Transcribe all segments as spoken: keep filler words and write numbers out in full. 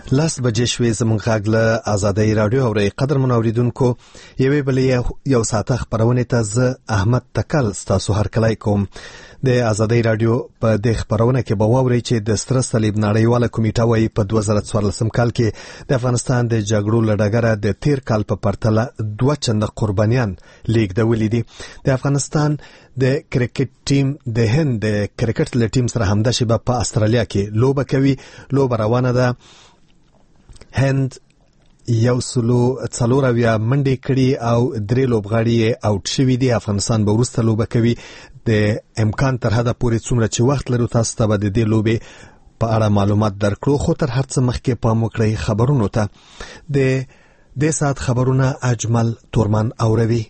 لاس بجې شوې زموږ غږ له آزادۍ راډیو اورئ. قدرمنو اوریدونکو، یوې بلې یو ساعته خپرونې ته زه احمد تکل ستاسو هرکلی کوم. د آزادۍ راډیو په دې خپرونه کې به واورئ چې د سره صلیب نړیواله کمیټه وايي په دوه زره څوارلسم کال کې د افغانستان د جګړو له ډګره د تیر کال په پرتله دوه چنده قربانیان لیږدولي دي. د افغانستان د کرکټ ټیم د هند د کرکټ له ټیم سره همدا شیبه په استرالیا کې لوبه کوي. لوبه روانه ده. هند یو سلو څلور اویا منډې کړي او درې لوبغاړي اوټ شوي دي. افغانستان به وروسته لوبه کوي. د امکان تر حده پورې څومره چې وخت لرو تاسو ته به د دې لوبې په اړه معلومات درکړو، خو تر هر څه مخکې پام وکړئ خبرونو ته. د دې ساعت خبرونه اجمل تورمان اوروي.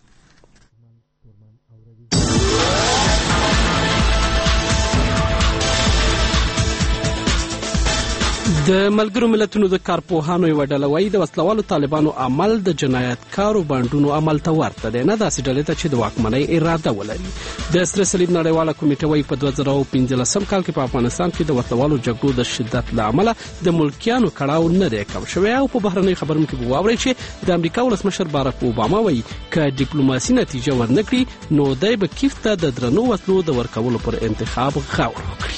د ملګرو ملتونو د کارپوهانو یو ډله وايي د وسلوالو طالبانو عمل د جنایتکارو بانډونو عمل ته ورته دی، نه داسې ډلې ته چې د واکمنۍ اراده ولري. د سره صلیب نړیواله کمیټه وايي په دوه زره پنځلسم کال کې په افغانستان کې د وسلوالو جګړو د شدت له امله د ملکیانو کړاو نه دی کم شوی. او په بهرنۍ خبرونو کې واورئ چې د امریکا ولسمشر باراک اوباما وايي که ډیپلوماسي نتیجه ورنکړي نو دی به کیف ته د درنو وسلو د ورکولو پر انتخاب غور وکړي.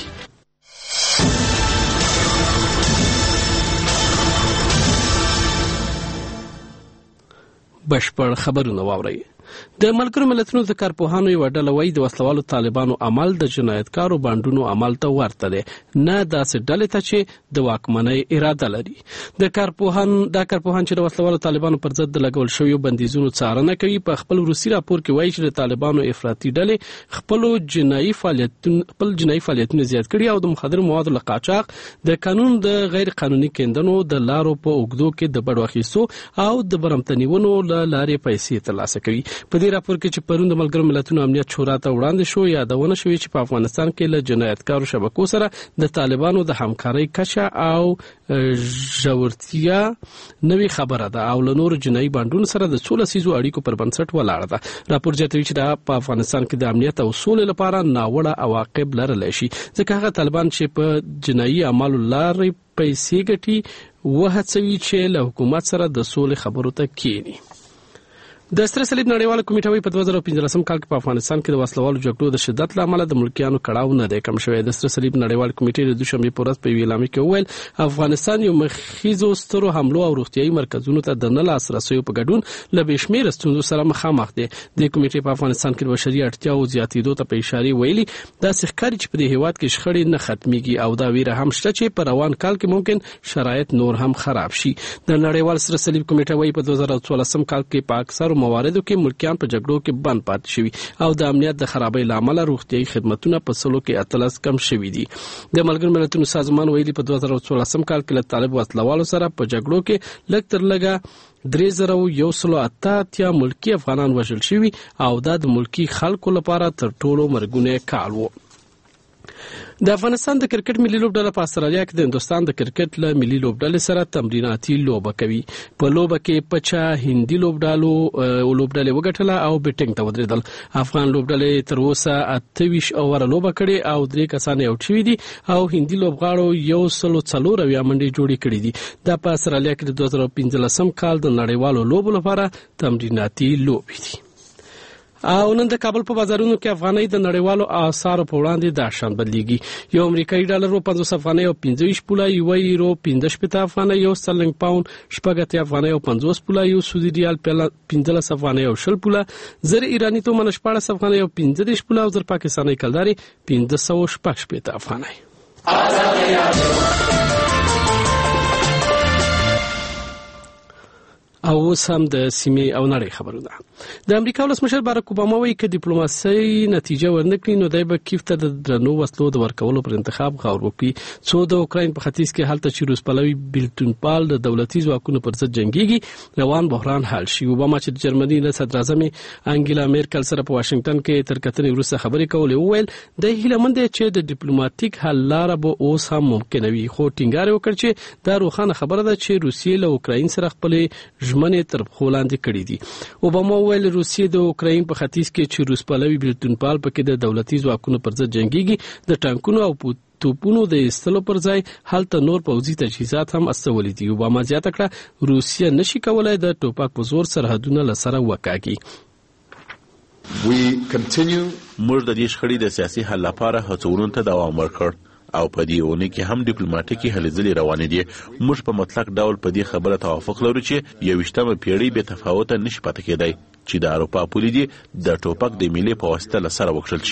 بشپړ خبرونه واورئ. د ملګرو ملتونو د کارپوهانو یو ډله وايي د وسلوالو طالبانو عمل د جنایتکارو بانډونو عمل ته ورته دی، نه داسې ډلې ته چې د واکمنۍ اراده لري. د کارپوهان د کارپوهان چې د وسلوالو طالبانو پر ضد د لګول شویو بندیزونو څارنه کوي په خپل روسي راپور کې وایي چې د طالبانو افراطي ډلې خپل جنایي فعالیتونه خپل جنایي فعالیتونه زیات کړي او د مخدر موادو له قاچاق، د قانون د غیر قانوني کیندنو، د لارو په اوږدو کې د بډو اخیستو او د برمتنیونو له لارې پیسې ترلاسه کوي. په دې راپور کې چې پرون د ملګرو ملتونو امنیت شورا ته وړاندې شو یادونه شوې چې په افغانستان کې له جنایتکارو شبکو سره د طالبانو د همکارۍ کچه او ژورتیا نوې خبره ده او له نورو جنایي بانډونو سره د څو لسیزو اړیکو پر بنسټ ولاړه ده. راپور زیاتوي چې دا په افغانستان کې د امنیت او سولې لپاره ناوړه عواقب لرلی شي، ځکه هغه طالبان چې په جنایي اعمالو لارې پیسې ګټي وهڅوي چې له حکومت سره د سولې خبرو ته کینی. د سره صلیب نړیواله کمیټه وايي په دوه زره پنځلسم کال کې په افغانستان کې د وسلوالو جګړو د شدت له امله د ملکیانو کړاو نه دی کم شوی. د سره صلیب نړیواله کمیټې د دوشنبې په ورځ په یوه اعلامیه کې وویل افغانستان یو مخیزو سترو حملو او روغتیايي مرکزونو ته د نه لاسرسیو په ګډون له بې شمېره ستونزو سره مخامخ دی. د کمیټې په افغانستان کې د بشري اړتیاو زیاتېدو ته په اشاره ویلي داسې ښکاري چې په دې هېواد کې شخړې نه ختمېږي او دا ویره هم شته چې په روان کال کې ممکن شرایط نور هم خراب شي. د نړیوال سره صلیب کمیټه وايي په دوه زره څوارلسم کال کې په اکثرو مواردو کې ملکیان په جګړو کې بند پاتې شوي او د امنیت د خرابۍ له امله روغتیايي خدمتونه په سلو کې اتلس کم شوي دي. د ملګرو ملتونو سازمان ویلي په دوه زره څوارلسم کال کې له طالب وسلوالو سره په جګړو کې لږ تر لږه درې زره یو سل اته اتیا ملکی افغانان وژل شوي او دا د ملکی خلکو لپاره تر ټولو مرګونی کال و. د افغانستان د کرکټ ملي لوبډله په استرالیا کې د هندستان د کرکټ له ملي لوبډلې سره تمریناتي لوبه کوي. په لوبه کې پچا هندي لوبډالو لوبډلې وګټله او بیټینګ ته ودرېدل. افغان لوبډلې تر اوسه اته ویشت اوره لوبه کړې او درې کسان یې اوټ شوي دي او هندي لوبغاړو یو سل څلور اویا منډې جوړې کړې دي. دا په استرالیا کې د دوه زره پنځلسم کال د نړیوالو لوبو لپاره تمریناتي لوبې دي. او نن د کابل په بازارونو کې افغانۍ د نړیوالو اسعارو په وړاندې د شان بدلیږي. یو امریکایي ډالر پنځوس افغانۍ او پنځه ویشت پوله، یو یورو پنځه شپږ افغانۍ، یو سترلنګ پاوند شپږ اتیا افغانۍ او پنځوس پوله، یو سعودي ریال پنځلس افغانۍ او شل پوله، زر ایراني تومن شپاړس افغانۍ او پنځه دېرش پوله او زر پاکستاني کلداري پنځه سوه شپږ شپېته افغانۍ. او اوس هم د سیمې او نړۍ خبرونه. د امریکا ولسمشر باراک اوباما وايي که ډیپلوماسي نتیجه ورنکړي نو دی به کیف ته د درنو وسلو د ورکولو پر انتخاب غور وکړي. څو د اوکراین په ختیځ کې هلته چې روس پلوي بیلتونپال د دولتي ځواکونو پر ضد جنګيږي روان بحران حل شي. اوباما چې د جرمني د صدراعظم انګیلا میرکل سره په واشنگټن کې تر کتنې وروسته خبرې کولې وویل د هیلهمند دی چې د ډیپلوماټیک حل لاره به اوس هم ممکن وي، خو ټینګار وکړ چې دا روښانه خبره ده چې روسیې له اوکراین سره خپل ژمنې تر پښو لاندې کړې دي. اوباما وویل روسیې د اوکراین په ختیځ کې چې روس پلوي بیلتونپال پکې د دولتي ځواکونو پر ضد جنګيږي د ټانکونو او توپونو د ایستلو پر ځای هلته نور پوځي تجهیزات هم استولي دي. اوباما زیاته کړه روسیه نشي کولای د ټوپک په زور سرحدونه له سره وکاږي. موږ د دې شخړې د سیاسي حل لپاره هڅونو ته دوام ورکړ او په دې ونه کې هم ډیپلوماټیکي هلې ځلې روانې دي. موږ په مطلق ډول په دې خبره توافق لرو چې یوویشتمه پیړۍ بې تفاوته نشي پاتې کېدای چې د اروپا پولې دي د ټوپک د میلې په واسطه له سره وکړل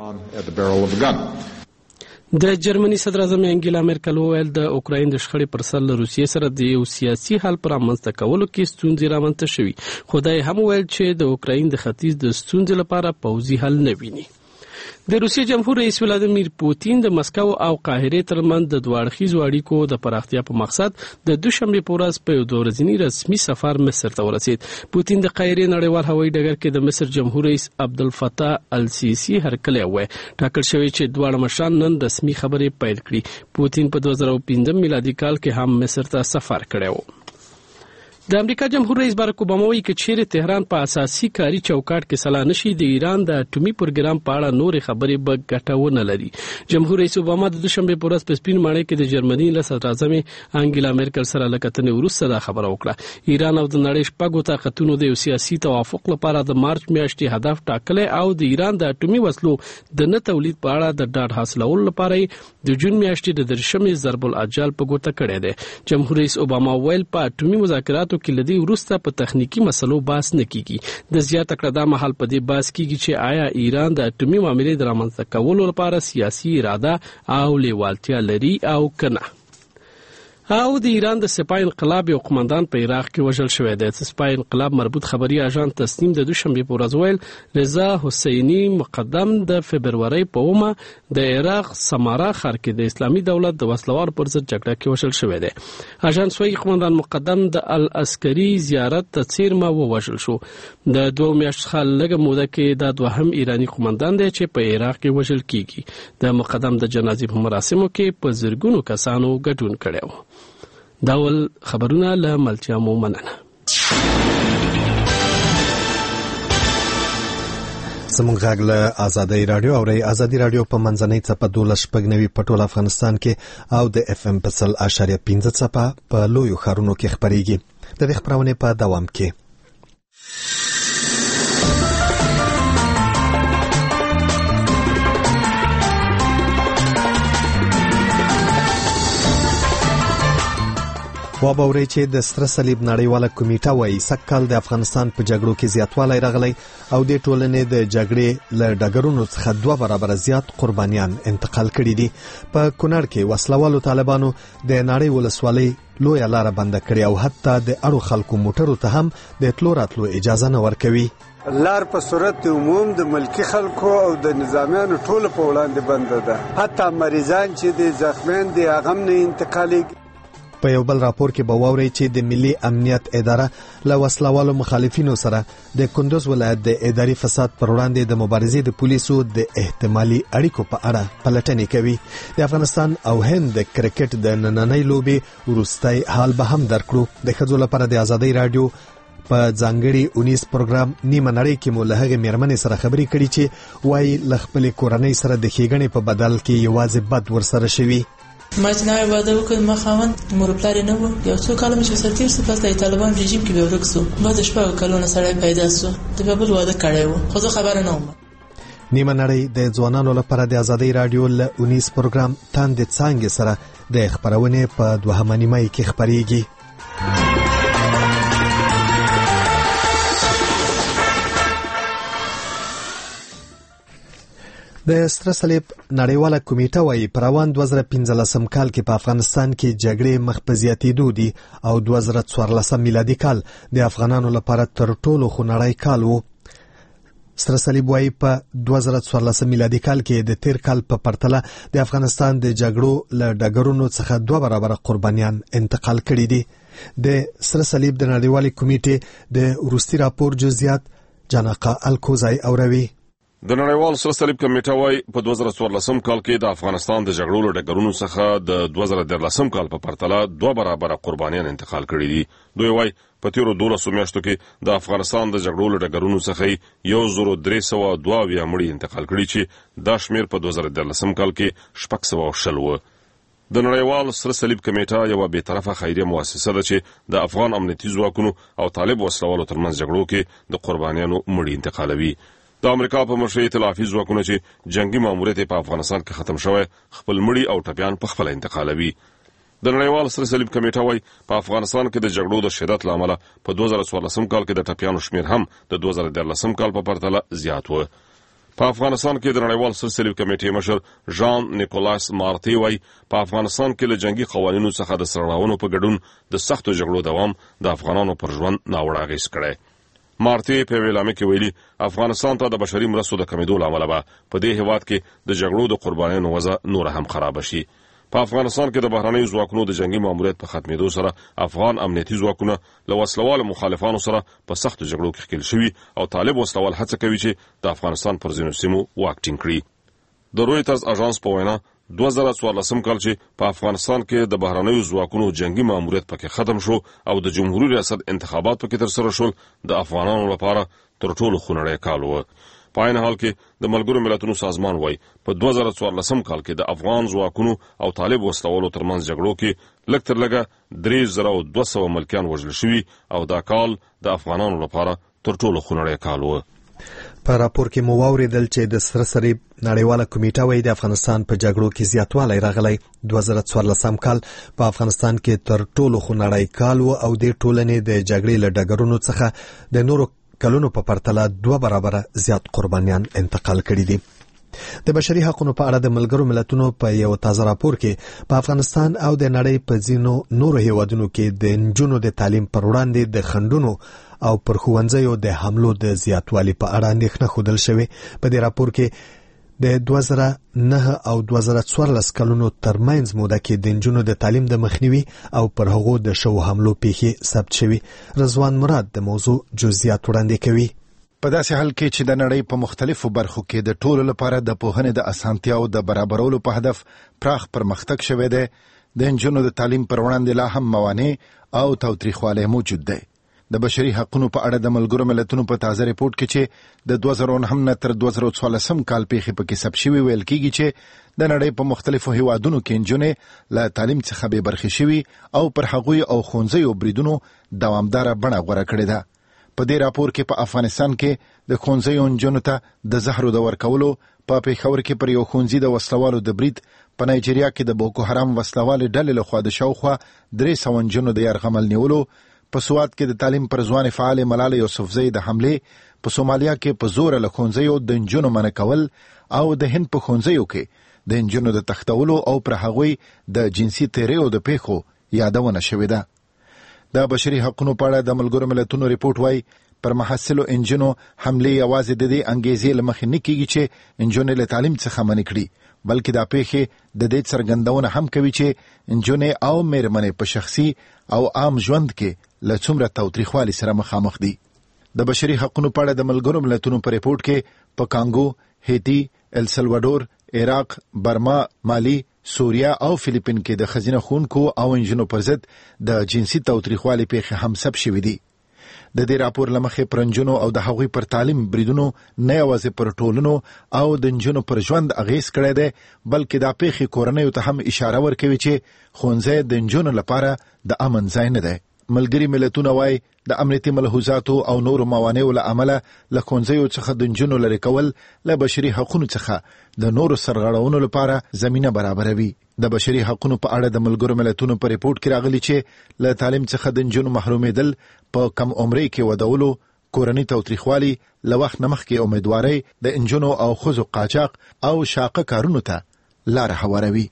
شي. د جرمني صدر اعظم انګیلا مرکل وویل د اوکراین د شخړې پر سر له روسیې سره د یو سیاسي حل پر رامنځته کولو کې ستونزې رامنځته شوي، خو دا هم وویل چې د اوکراین د ختیځ د ستونزې لپاره پوځي حل نه ویني. د روسیې جمهور رئیس ولادیمیر پوتین د مسکو او قاهره ترمنځ د دوه اړخیزو اړیکو د پراختیا په مقصد د دوشنبه په ورځ په یو ورځنی رسمي سفر مصر ته ورسید. پوتین د قاهره نړیوال هوایي ډګر کې د مصر جمهور رئیس عبدالفتاح السیسی هرکلی و ټاکل شوی چې دواړه مشران نن رسمي خبرې پیل کړي. پوتین په دوه زره پنځه میلادي کال کې هم مصر ته سفر کړی و. د امریکا جمهور رئیس باراک اوباما وایي چې چیرې تهران په اساسي کاري چوکاټ کې سلا نشي د ایران د اټومي پروګرام په اړه نورې خبرې به ګټه ونه لري. جمهور رئیس اوباما د دوشنبه په ورځ په سپین ماڼۍ کې د جرمني له صدر اعظم انګیلا مرکل سره له کتنې وروسته دا خبره وکړه. ایران او د نړۍ شپږو طاقتونو د یو سیاسي توافق لپاره د مارچ میاشتې هدف ټاکلی او د ایران د اټومي وسلو د نه تولید په اړه د ډاډ حاصلولو لپاره د جون میاشتې د درشمې ضرب الاجل په ګوته کړی دی. جمهور رئیس اوباما ویل په اټومي مذاکراتو کې لدی وروسته په تخنیکی مسلو بحث نه کیږي. د زیاته کړه دا مهال په دې بحث کیږي چې آیا ایران د اټومي معاملې د رامنځته کولو لپاره سیاسي اراده او لیوالتیا لري او کنه. او د ایران د سپاه انقلاب یو قومندان په عراق کې وژل شوی دی. د سپاه انقلاب مربوط خبري اژانس تسنیم د دوشنبه په ورځ ویل رضا حسینی مقدم د فبرवरी په اومه د عراق سمارا ښار کې د اسلامي دولت د وسلوار پر ضد جګړه کې وژل شوی دی. اژانس وايي قومندان مقدم د العسکري زیارت ته څیرمه ووژل شو. د دوه میاشتو څخه لږه موده کې د دوهم ایرانی قومندان دی چې په عراق کې وژل کیږي. د مقدم د جنازې په مراسمو کې په زرګونو کسانو ګډون کړي وو. داول خبرونه له ملتیا مو مننه. زموږ غږ له آزادۍ رادیو او ری آزادۍ رادیو په منځنۍ څپه دولس شپږ نوي په ټول افغانستان کې او د اف ام په سل اشاریه پنځه څپه په لویو ښارونو کې خبرېږي. د دې خبرونه په دوام کې وابوري چې د ستر صلیب نړیواله کمیټه وايي سکهال د افغانستان په جګړو کې زیاتوالی راغلی او د ټولنې د جګړې له ډګرونو څخه دوه برابر زیات قربانیان انتقال کړي دي. په کونړ کې وسلوالو طالبانو د نړۍ ولسوالۍ لویه لار بند کړې او حتی د اړو خلکو موټرو ته هم د تلو راتلو اجازه نه ورکوي. لار په صورت عموم د ملکی خلکو او د نظامیانو ټول په وړاندې بند ده. حتی مریضان چې د زخمیان دي هغه نه انتقالېږي. په یو بل راپور کې به واورئ چې د ملي امنیت اداره له وسلوالو مخالفینو سره د کندوز ولایت د اداري فساد پر وړاندې د مبارزې د پولیسو د احتمالي اړیکو په اړه پلټنې کوي. د افغانستان او هند د کرکټ د نننۍ لوبې وروستۍ حال به هم درکړو. د ښځو لپاره د آزادۍ رادیو په ځانګړي اونیس پروګرام نیمه نړۍ کې مو له هغې میرمنې سره خبرې کړي چې وایي له خپلې کورنۍ سره د ښېګڼې په بدل کې یوازې بد ورسره شوي. ما چې نوې واده وکړ ما خاوند مور پلار نه و. یو څو کاله مې چې سره تیر څه پس د طالبان رژیم کې به ورک سو. بعد شپږ کلونه سړی پیدا سو. د بل واده کړی و خو زه خبره نه وم. نیمه نړۍ د ځوانانو لپاره د آزادۍ رادیو له اونیس پروګرام تاندې څانګې سره د خبرونې په دوهمه نیمه کې خبرېږي. د ستر صلیب نړیواله کمیټه وايي په روان دوه زره پنځلسم کال کې په افغانستان کې جګړې مخ په زیاتېدو دي او دوه زره څوارلسم میلادي کال د افغانانو لپاره تر ټولو خونړی کال و. ستر صلیب وايي په دوه زره څوارلسم میلادي کال کې د تیر کال په پرتله د افغانستان د جګړو له ډګرونو څخه دوه برابر قربانیان انتقال کړي دي. د ستر صلیب د نړیوالې کمیټې د وروستي راپور جزئیات جانقا الکوزای اوروي. د نړیوال سره صلیب کمیټه وايي په دوه زره څوارلسم کال کې د افغانستان د جګړو له ډګرونو څخه د دوه زره دولسم کال په پرتله دوه برابر قربانیان انتقال کړي دي. دوی وايي په تیرو دولسو میاشتو کې د افغانستان د جګړو له ډګرونو څخه یو زر درې سوه دوه اویا مړي انتقال کړي چې دا شمیر په دوه زره دیارلسم کال کې شپږ سوه شل و. د نړیوال سره صلیب کمیټه یوه بېطرفه خیریه مؤسسه ده چې د افغان امنیتي ځواکونو او طالب وسلوالو ترمنځ جګړو کې د قربانیانو مړي انتقالوي. د امریکا په مشرۍ ائتلافي ځواکونه چې جنگي ماموریت په افغانستان کې ختم شوی خپل مړي او ټپیان په خپل انتقالوي. د نړیوال سره صلیب کمیټه وايي په افغانستان کې د جګړو د شدت له امله په دوه زره څوارلسم کال کې د ټپیانو شمیر هم د دوه زره دیارلسم کال په پرتله زیات و. په افغانستان کې د نړیوال سره صلیب کمیټې مشر ژان نیکولاس مارتي وايي په افغانستان کې له جنگي قوانینو څخه د سرغړونو په ګډون د سختو جګړو دوام د افغانانو پر ژوند ناوړه اغېز کړی. مارتي په ویلامه کې ویلي افغانستان ته د بشري مرستو د کمیدو له امله به په دې هېواد کې د جګړو د قربانیانو وضع نور هم خراب شي. په افغانستان کې د بهرنیو ځواکونو د جنگي ماموریت په ختمېدو سره افغان امنیتي ځواکونه له وسلوالو مخالفانو سره په سختو جګړو کې ښکېل شوي او طالب وسلوال هڅه کوي چې د افغانستان پر ځینو سیمو واک ټینګ کړي. د رویټرز اژانس په وینا دوه زره څوارلسم کال چې په افغانستان کې د بهرنیو ځواکونو جنگي ماموریت پکې ختم شو او د جمهوریت ریاست انتخابات پکې ترسره شول د افغانانو لپاره تر ټولو خونړی کال و. په عین حال کې د ملګرو ملتونو سازمان وايي په دوه زره څوارلسم کال کې د افغان ځواکونو او طالب وسلوالو ترمنځ جګړو کې لږ تر لږه درې زره او دوه سوه ملکیان وژل شوي او دا کال د افغانانو لپاره تر ټولو خونړی کال و. په راپور کې مو واوریدل چې د سره صلیب نړیواله کمیټه وايي د افغانستان په جګړو کې زیاتوالی راغلی. دوه زره څوارلسم کال په افغانستان کې تر ټولو خونړی کال و او د ټولنې د جګړې له ډګرونو څخه د نورو کلونو په پرتله دوه برابره زیات قربانیان انتقال کړي دي. د بشري حقوقو په اړه د ملګرو ملتونو په یو تازه راپور کې په افغانستان او د نړۍ په ځینو نورو هیوادونو کې د نجونو د تعلیم پر وړاندې د خنډونو او پر ښوونځیو د حملو د زیاتوالي په اړه اندېښنه ښودل شوې. په دې راپور کې د دوه زره نه او دوه زره څوارلس کلونو ترمنځ موده کې د نجونو د تعلیم د مخنیوي او پر هغو د شوو حملو پیښې ثبت شوي. رضوان مراد د موضوع جزئیات وړاندې کوي. په داسې حال کې چې د نړۍ په مختلفو برخو کې د ټولو لپاره د پوهنې د اسانتیاو د برابرولو په هدف پراخ پرمختګ شوی دی، د نجونو د تعلیم پر وړاندې لا هم موانع او تاوتریخوالی موجود دی. د بشري حقوقو په اړه د ملګرو ملتونو په تازه ریپورت کې چې د دوه زره نهم نه تر دوه زره څوارلسم کال پیښې پکې ثبت شوي ویل کېږي چې د نړۍ په مختلفو هیوادونو کې نجونې له تعلیم څخه بې برخې شوي او پر هغوی او ښوونځیو بریدونو دوامداره بڼه غوره کړې ده. په دې راپور کې په افغانستان کې د ښوونځیو نجونو ته د زهرو د ورکولو، په پېښور کې پر یو ښوونځي د وسلوالو د برید، په نایجیریا کې د بوکو حرام وسلوالې ډلې لخوا د شاوخوا درې سوه نجونو د یرغمل نیولو، په سوات کې د تعلیم پر ځوانې فعالې ملالۍ یوسفزۍ د حملې، په سومالیا کې په زوره له ښوونځیو د نجونو منع کول او د هند په ښوونځیو کې د نجونو د تښتولو او پر هغوی د جنسي تیریو د پیښو یادونه شوې ده. د بشري حقوقو په اړه د ملګرو ملتونو ریپورت وايي پر محصلو انجونو حملې یوازې د دې انګیزې له مخې نه کېږي چې نجونې له تعلیم څخه منع کړي، بلکې دا پیښې د دې څرګندونه هم کوي چې نجونې او مېرمنې په شخصي او عام ژوند کې له څومره تاوتریخوالي سره مخامخ دي. د بشري حقوقو په اړه د ملګرو ملتونو په ریپورت کې په کانګو، هیټي، el سلوادور، عراق، برما، مالی، سوریا او فلیپین کې د ښځینه ښوونکو او انجونو پر ضد د جنسي تاوتریخوالي پیښې هم ثبت شوي دي. د دې راپور له مخې پر نجونو او د هغوی پر تعلیم بریدونو نه یوازې پر ټولنو او د نجونو پر ژوند اغېز کړی دی، بلکې دا پیښې کورنیو ته هم اشاره ورکوي چې ښوونځی د نجونو لپاره د امن ځای نه دی. ملګري ملتونه وايي د امنیتي ملحوظاتو او نورو موانعو له امله له ښوونځیو څخه د نجونو لرې کول له بشري حقوقو څخه د نورو سرغړونو لپاره زمینه برابروي. د بشري حقوقو په اړه د ملګرو ملتونو په ریپورت کې راغلي چې له تعلیم څخه د نجونو محرومېدل، په کم عمرۍ کې ودولو، کورني تاوتریخوالي، له وخت نه مخکې امیدوارۍ، د نجونو او ښځو قاچاق او شاقه کارونو ته لاره هواروي.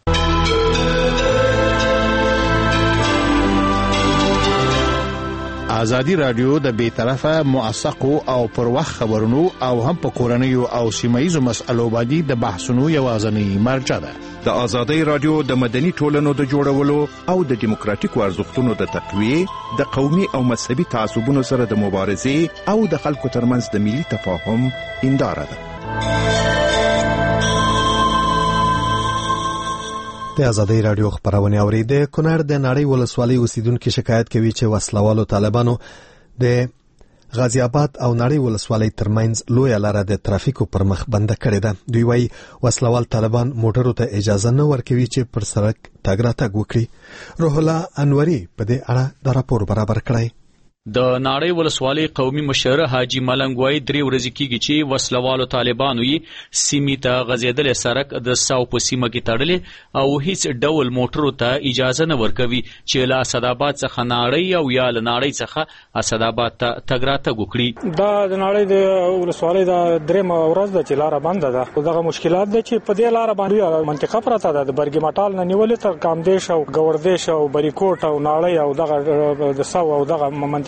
ازادي رادیو د بیطرفه، موثقو او پر وخت خبرونو او هم په کورنیو او سیمایي مسألو باندې د بحثونو یوازینی مرجع ده. د ازادي رادیو د مدني ټولنو د جوړولو او د دیموکراتیکو ارزښتونو د تقویې، د قومي او مذهبي تعصبونو سره د مبارزې او د خلکو ترمنځ د ملي تفاهم هنداره ده. د ازادي رادیو خبرونه اوریده کونړ د نړۍ ولسوالۍ اوسیدونکو شکایت کوي چې وسلوالو طالبانو د غازی آباد او نړۍ ولسوالۍ ترمنځ لوی لاره د ترافیکو پر مخ بنده کړې ده. دوی وايي وسلوال طالبان موټرو ته اجازه نه ورکوي چې پر سړک تګ راتګ وکړي. روح الله انوري په دې اړه د راپور برابر کړی. د ناړۍ ولسوالۍ قومي مشر حاجی ملنګ وای درې ورځې کېږي چې وسلوالو طالبانو یې سیمې ته غځېدلې سړک د ساو په سیمه کې تړلې او هیڅ ډول موټرو ته اجازه نه ورکوي چې له اسداباد څخه ناړۍ او یا له ناړۍ څخه اسداباد ته تګ راتګ وکړي. دا د ناړۍ د ولسوالۍ د درېمه ورځ ده چې لاره بنده ده. دغه مشکلات ده چې په دې لاره باندې منطقه پراته ده د برګي مټال نه نیولې تر کامدیش او ګوردیش او بریکوټ او ناړۍ او دغه د ساو او دغه منطقه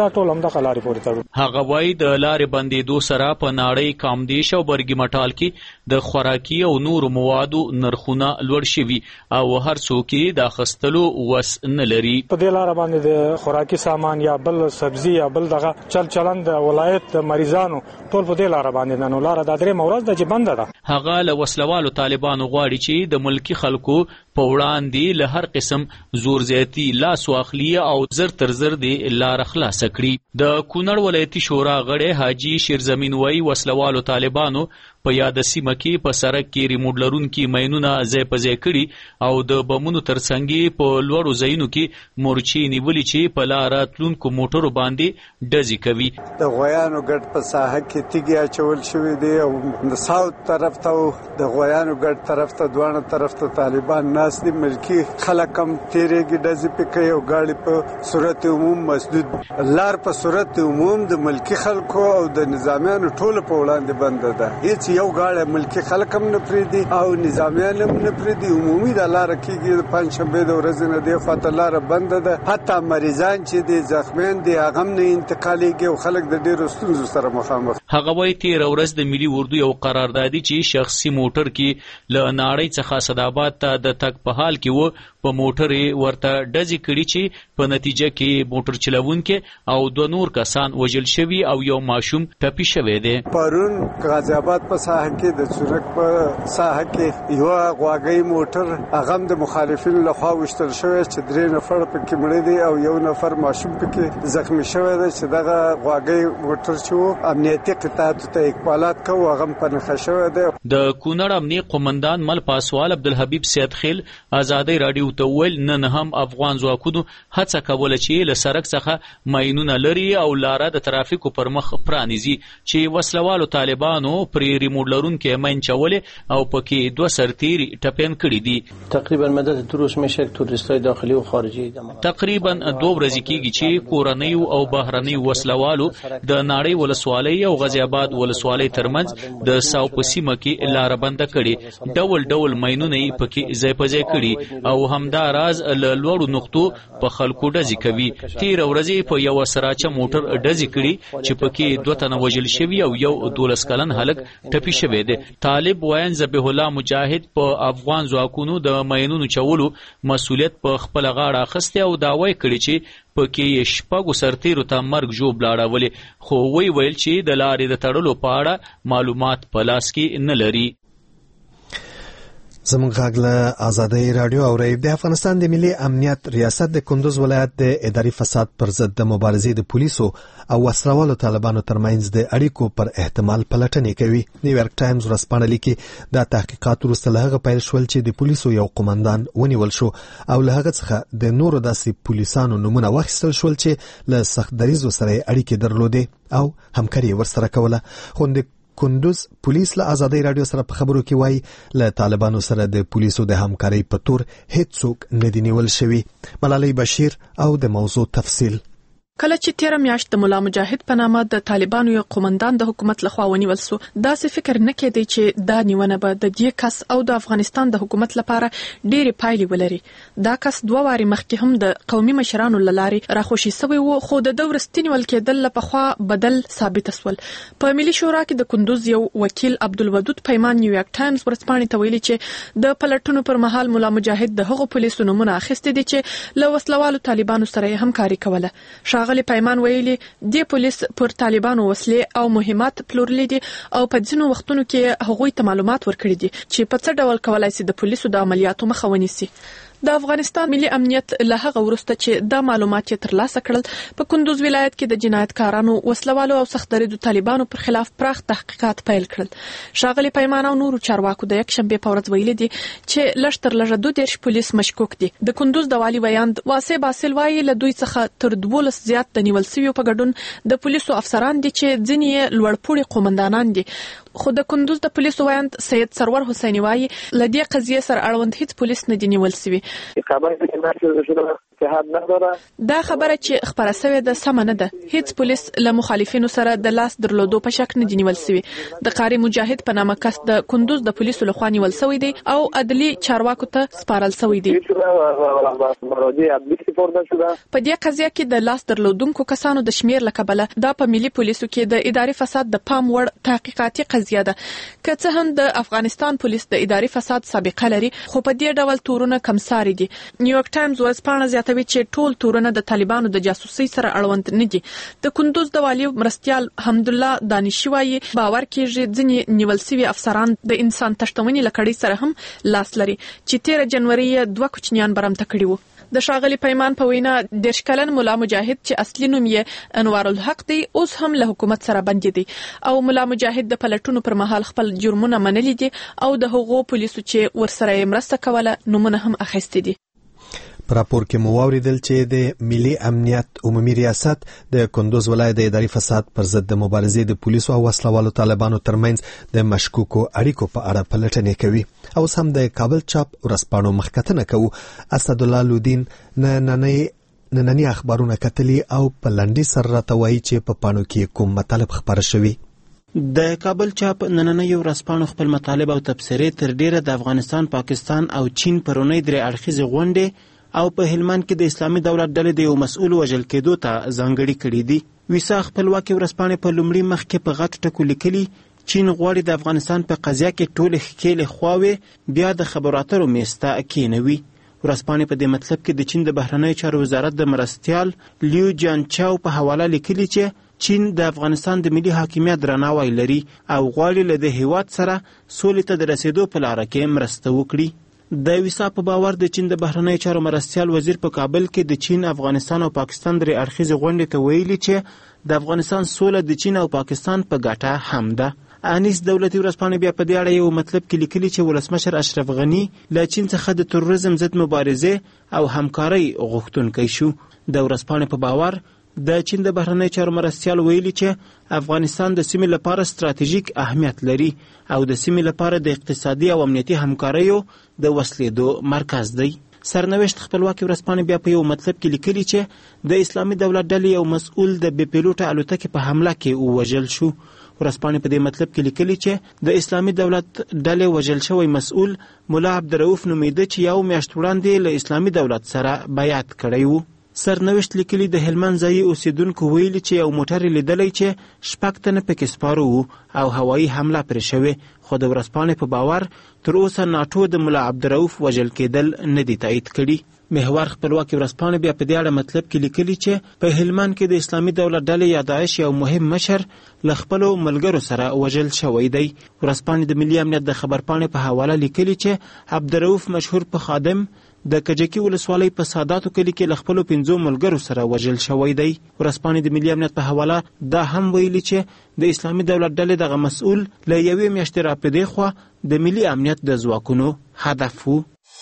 هغه وای د لارې بندېدو سره په ناړۍ کامدیش او برګي مټال کې د خوراکي او نورو موادو نرخونه لوړ شوي او هر څوک یې د اخیستلو وس نه لري. په دې لاره باندې د خوراکي سامان یا بل سبزي یا بل دغه چل چلند د ولایت مریضانو ټول په دې لاره باندې نه نو لاره د درې مورز د بنده ده. هغه له وسلوالو طالبانو غواړي چې د ملکی خلکو په وړاندې له هر قسم زور زیاتی لاس واخلي او زر تر زر دی لار خلاص کړي. د کونړ ولایتي شورا غړی حاجی شیرزمین وای وسلوالو طالبانو په یاد سیمه کې په سړک کې ریموټ لرونکي ماینونه ځای په ځای کړي او د بمونو ترڅنګ په لوړو ځایونو کې مورچې نیولې چې په لاره تلونکو موټرو باندې ډزې کوي. د غویانو ګډ په ساحه کې تیږې اچول شوې دي او د ساوت طرف ته د غویانو ګډ طرف ته دوانه طرف ته طالبان ناس دي. ملکی خلک هم تیرېږي ډزې پې کوي او ګاډي په صورت عموم مسدود لار په صورت عموم د ملکی خلکو او د نظامیانو ټول په وړاندې بنده ده. هیڅ یو غاړه ملکی خلک هم نه پریدي او نظامیان هم نه پریدي. عمومي د لار کېږي د پنځشنبه د ورځې نه دی خواته لار بنده ده. حتی مریضان چې دي زخمیان دي هغه هم نه انتقالیږي او خلک د ډېرو ستونزو سره مخامخ. هغه وایي تېره ورځ د ملي اردو یو قراردادي چې شخصي موټر کې له ناړۍ څخه اسداباد ته د تګ په حال کې و په موټر ورته ډزې کړي چې په نتیجه کې موټر چلوونکي او دوه نور کسان وژل شوي او یو ماشوم ټپي شوی دی. پرون غازی آباد په ساحه کې د چورک په ساحه کې یو غواګي موټر هغه د مخالفینو لخوا وشتل شوی چې درې نفر پکې مړه دي او یو نفر ماشوم پکې زخمی شوی دی چې دغه غواګي موټر چې امنیتي قطاعت ته اقبالات کوي هغه په نښه شوی دی. د کونړ امنیه قومندان مل پاسوال عبدالحبیب سید خیل ازادي رادیو ته ویل نن هم افغان ځواکونو هڅه کوله چې له سړک څخه ماینونه لري او لاره د ترافیکو پر مخ پرانیزي چې وسلوالو طالبانو پرې ریموټ لرونکي ماین چولې او پکې دوه سرتیري ټپین کړي دي. تقریبا مدت دو روز میشه توریستای داخلي او خارجي تقریبا دوه ورځې کېږي چې کورنۍ او بهرنۍ وسلوالو د ناړۍ ولسوالۍ او غازی آباد ولسوالۍ ترمنځ د ساو په سیمه کې لاره بنده کړي. ډول ډول ماینونه یې پکې ځای په ځای کړي او همدا راز له لوړو نقطو په خلکو ډزې کوي. تېره ورځې په یوه سراچه موټر ډزې کړي چې پکې دوه تنه وژل شوي او یو دولس کلن هلک ټپي شوی دی. طالب واین ذبیح الله مجاهد په افغان ځواکونو د ماینونو چولو مسؤلیت په خپله غاړه اخیستی او دعوی کړي چې پکې شپږو سرتیرو ته مرګ ژوبله اړولې خو وی ویل چې د لارې د تړلو په اړه معلومات په لاس کې نه لري. زموږ غږ له ازادي رادیو اورئ. د افغانستان د ملي امنیت ریاست د کندوز ولایت د اداري فساد پر ضد د مبارزې د پولیسو او وسلوالو طالبانو ترمنځ د اړیکو پر احتمال پلټنې کوي. نیویارک ټایمز ورځپاڼه لیکي دا تحقیقات وروسته له هغه پیل شول چې د پولیسو یو قومندان ونیول شو او له هغه څخه د نورو داسې پولیسانو نومونه واخیستل شول چې له سخت دریځو سره اړیکې درلودې او همکاري ورسره کوله. خو د کندوز پولیس له ازادي رادیو سره په خبرو کې وایي له طالبانو سره د پولیسو د همکارۍ په تور هیڅ څوک نه دي نیول شوي. ملالۍ بشیر او د موضوع تفصیل. کله چې تیر میاشت د مولا مجاهد په نامه د طالبانو یو قومندان د حکومت لخوا ونیول سو داسې فکر نه کېدی چې دا نیونه به د دې کس او د افغانستان د حکومت لپاره ډېری پایلې ولري. دا کس دوه واري مخکې هم د قومي مشرانو لارې راخوشي سوی وو خو د دورستي نیول کېدل لپاره بدل ثابت سول. په ملي شورا کې د کندوز یو وکیل عبدالودود پیمان نیویارک ټایمز ورځپاڼې ته ویلي چې د پلټونو پر مهال مولا مجاهد د هغو پولیسو نومونه اخیستي دي چې له وسلوالو طالبانو سره همکاري کوله. ښاغلي پیمان ویلي د پولیس پر طالبانو وسلې او مهمات پلورلي دي او په ځینو وختونو کې هغوی ته معلومات ورکړي دي چې په څه ډول کولای شي د پولیسو د عملیاتو مخه ونیسي. د افغانستان ملي امنیت له هغه وروسته چې دا معلومات یې ترلاسه کړل په کندوز ولایت کې د جنایتکارانو وسلوالو او سخت دریدو طالبانو پر خلاف پراخ تحقیقات پیل کړل. ښاغلي پیمان او نورو چارواکو د یکشنبې په ورځ ویلي دي چې لږ تر لږه دوه دېرش پولیس مشکوک دي. د کندوز د والي ویاند واسع باسل وایي له دوی څخه تر دولس زیات د نیول شویو په ګډون د پولیسو افسران دي چې ځینې یې لوړپوړي قومندانان دي. خو د کندوز د پولیسو ویاند سید سرور حسیني وایي له دې قضیې سره اړوند هیڅ پولیس نه دي نیول شوي. دا خبره چې خبره شوې ده سمه نه ده. هیڅ پولیس له مخالفینو سره د لاس درلودو په شک نه دي نیول شوي. د قاری مجاهد په نامه کس د کندوز د پولیسو لخوا نیول شوی دی او عدلي چارواکو ته سپارل شوی دی. په دې قضیه کې د لاس درلودونکو کسانو د شمیر له کبله دا په ملي پولیسو کې د اداري فساد د پام وړ تحقیقاتي قضیه ده. که څه هم د افغانستان پولیس د اداري فساد سابقه لري خو په دې ډول تورونه کمساري دي. نیویارک ټایمز ورځپاڼه زیاتوي چې ټول تورونه د طالبانو د جاسوسي سره اړوند نه دي. د کندوز د والي مرستیال حمدالله دانشي وایي باور کیږي ځینې نیول شوي افسران د انسان تشتمنۍ له کړۍ سره هم لاس لري چې تیره جنوري یې دوه کوچنیان برمته کړي وو. د ښاغلي پیمان په وینا دېرش کلن ملا مجاهد چې اصلي نوم یې انوار الحق دی اوس هم له حکومت سره بندي دی او ملا مجاهد د پلټونو پر مهال خپل جرمونه منلي دي او د هغو پولیسو چې ورسره مرسته کوله نومونه هم اخیستي دي. په راپور کې مو واوریدل چې د ملي امنیت عمومي ریاست د کندوز ولایت د اداري فساد پر ضد د مبارزې د پولیسو او وسلوالو طالبانو ترمنځ د مشکوکو اړیکو په اړه پلټنې کوي. او سم د کابل چاپ ورځپاڼو مخکتنه کوي. اسدالله لودین نننی نننی اخبارونه کتلي او په لنډي سره راته وایي چې په پاڼو کې کوم مطالب خبره شوي. د کابل چاپ نننی ورځپاڼو خپل مطالب او تبصرې تر ډیره د افغانستان، پاکستان او چین پرونی درې اړخیزې غونډې او په هلمند کې د اسلامي دولت ډلې د یو مسؤل وژل کېدو ته ځانګړي کړي دي. ویسا خپلواکي ورځپاڼې په لومړي مخ کې په غټ ټکو لیکلي چین غواړي د افغانستان په قضیه کې ټولې ښکېلې خواوې بیا د خبرو اترو میز ته کېنوي. ورځپاڼې په دې مطلب کې د چین د بهرنیو چارو وزارت د مرستیال لیو جان چاو په حواله لیکلي چې چین د افغانستان د ملي حاکمیت درناوی لري او غواړي له دې هیواد سره سولې ته د رسیدو په لاره کې مرسته وکړي. د ویسا په باور د چین د بهرنیو چارو مرستیال وزیر په کابل کې د چین، افغانستان او پاکستان درې اړخیزې غونډې ته ویلي چې د افغانستان سوله د چین او پاکستان په ګټه هم ده. انیس دولتي ورځپاڼې بیا په دې اړه یو مطلب کې لیکلي چې ولسمشر اشرف غني له چین څخه د تروریزم ضد مبارزې او همکارۍ غوښتونکی شو. د ورځپاڼې په باور د چین د بهرنیو چارو مرستیال ویلي چې افغانستان د سیمې لپاره ستراتیژیک اهمیت لري او د سیمې لپاره د اقتصادي او امنیتي همکاریو د وسلېدو مرکز دی. سرنوشت خپلواکي ورځپاڼې بیا په یو مطلب کې لیکلي چې د اسلامي دولت ډلې یو مسؤل د بې پیلوټه الوتکې په حمله کې ووژل شو. ورځپاڼې په دې مطلب کې لیکلي چې د اسلامي دولت ډلې وژل شوی مسؤل ملا عبدالرؤف نومیده چې یو میاشت وړاندې له اسلامي دولت سره بیعت کړی و. سرنوشت لیکلي د هلمند ځایي اوسیدونکو ویلي چې یو موټر یې لیدلی چې شپږ تنه پکې سپاره وو او هوایي حمله پرې شوې. خو د ورځپاڼې په باور تر اوسه ناټو د ملا عبدالرؤف وژل کېدل نه دي تایید کړي. محور خپلواکي ورځپاڼې بیا په دې اړه مطلب کې لیکلي چې په هلمند کې د اسلامي دولت ډلې یا داعش یو مهم مشر له خپلو ملګرو سره وژل شوی دی. ورځپاڼې د ملي امنیت د خبرپاڼې په حواله لیکلي چې عبدالرؤف مشهور په خادم د کجکي ولسوالۍ په ساداتو کلي کې له خپلو پنځو ملګرو سره وژل شوی دی. ورځپاڼې د ملي امنیت په حواله دا هم ویلي چې د اسلامي دولت ډلې دغه مسؤل له یوې میاشتې راپدې خوا د ملي امنیت د ځواکونو هدف و.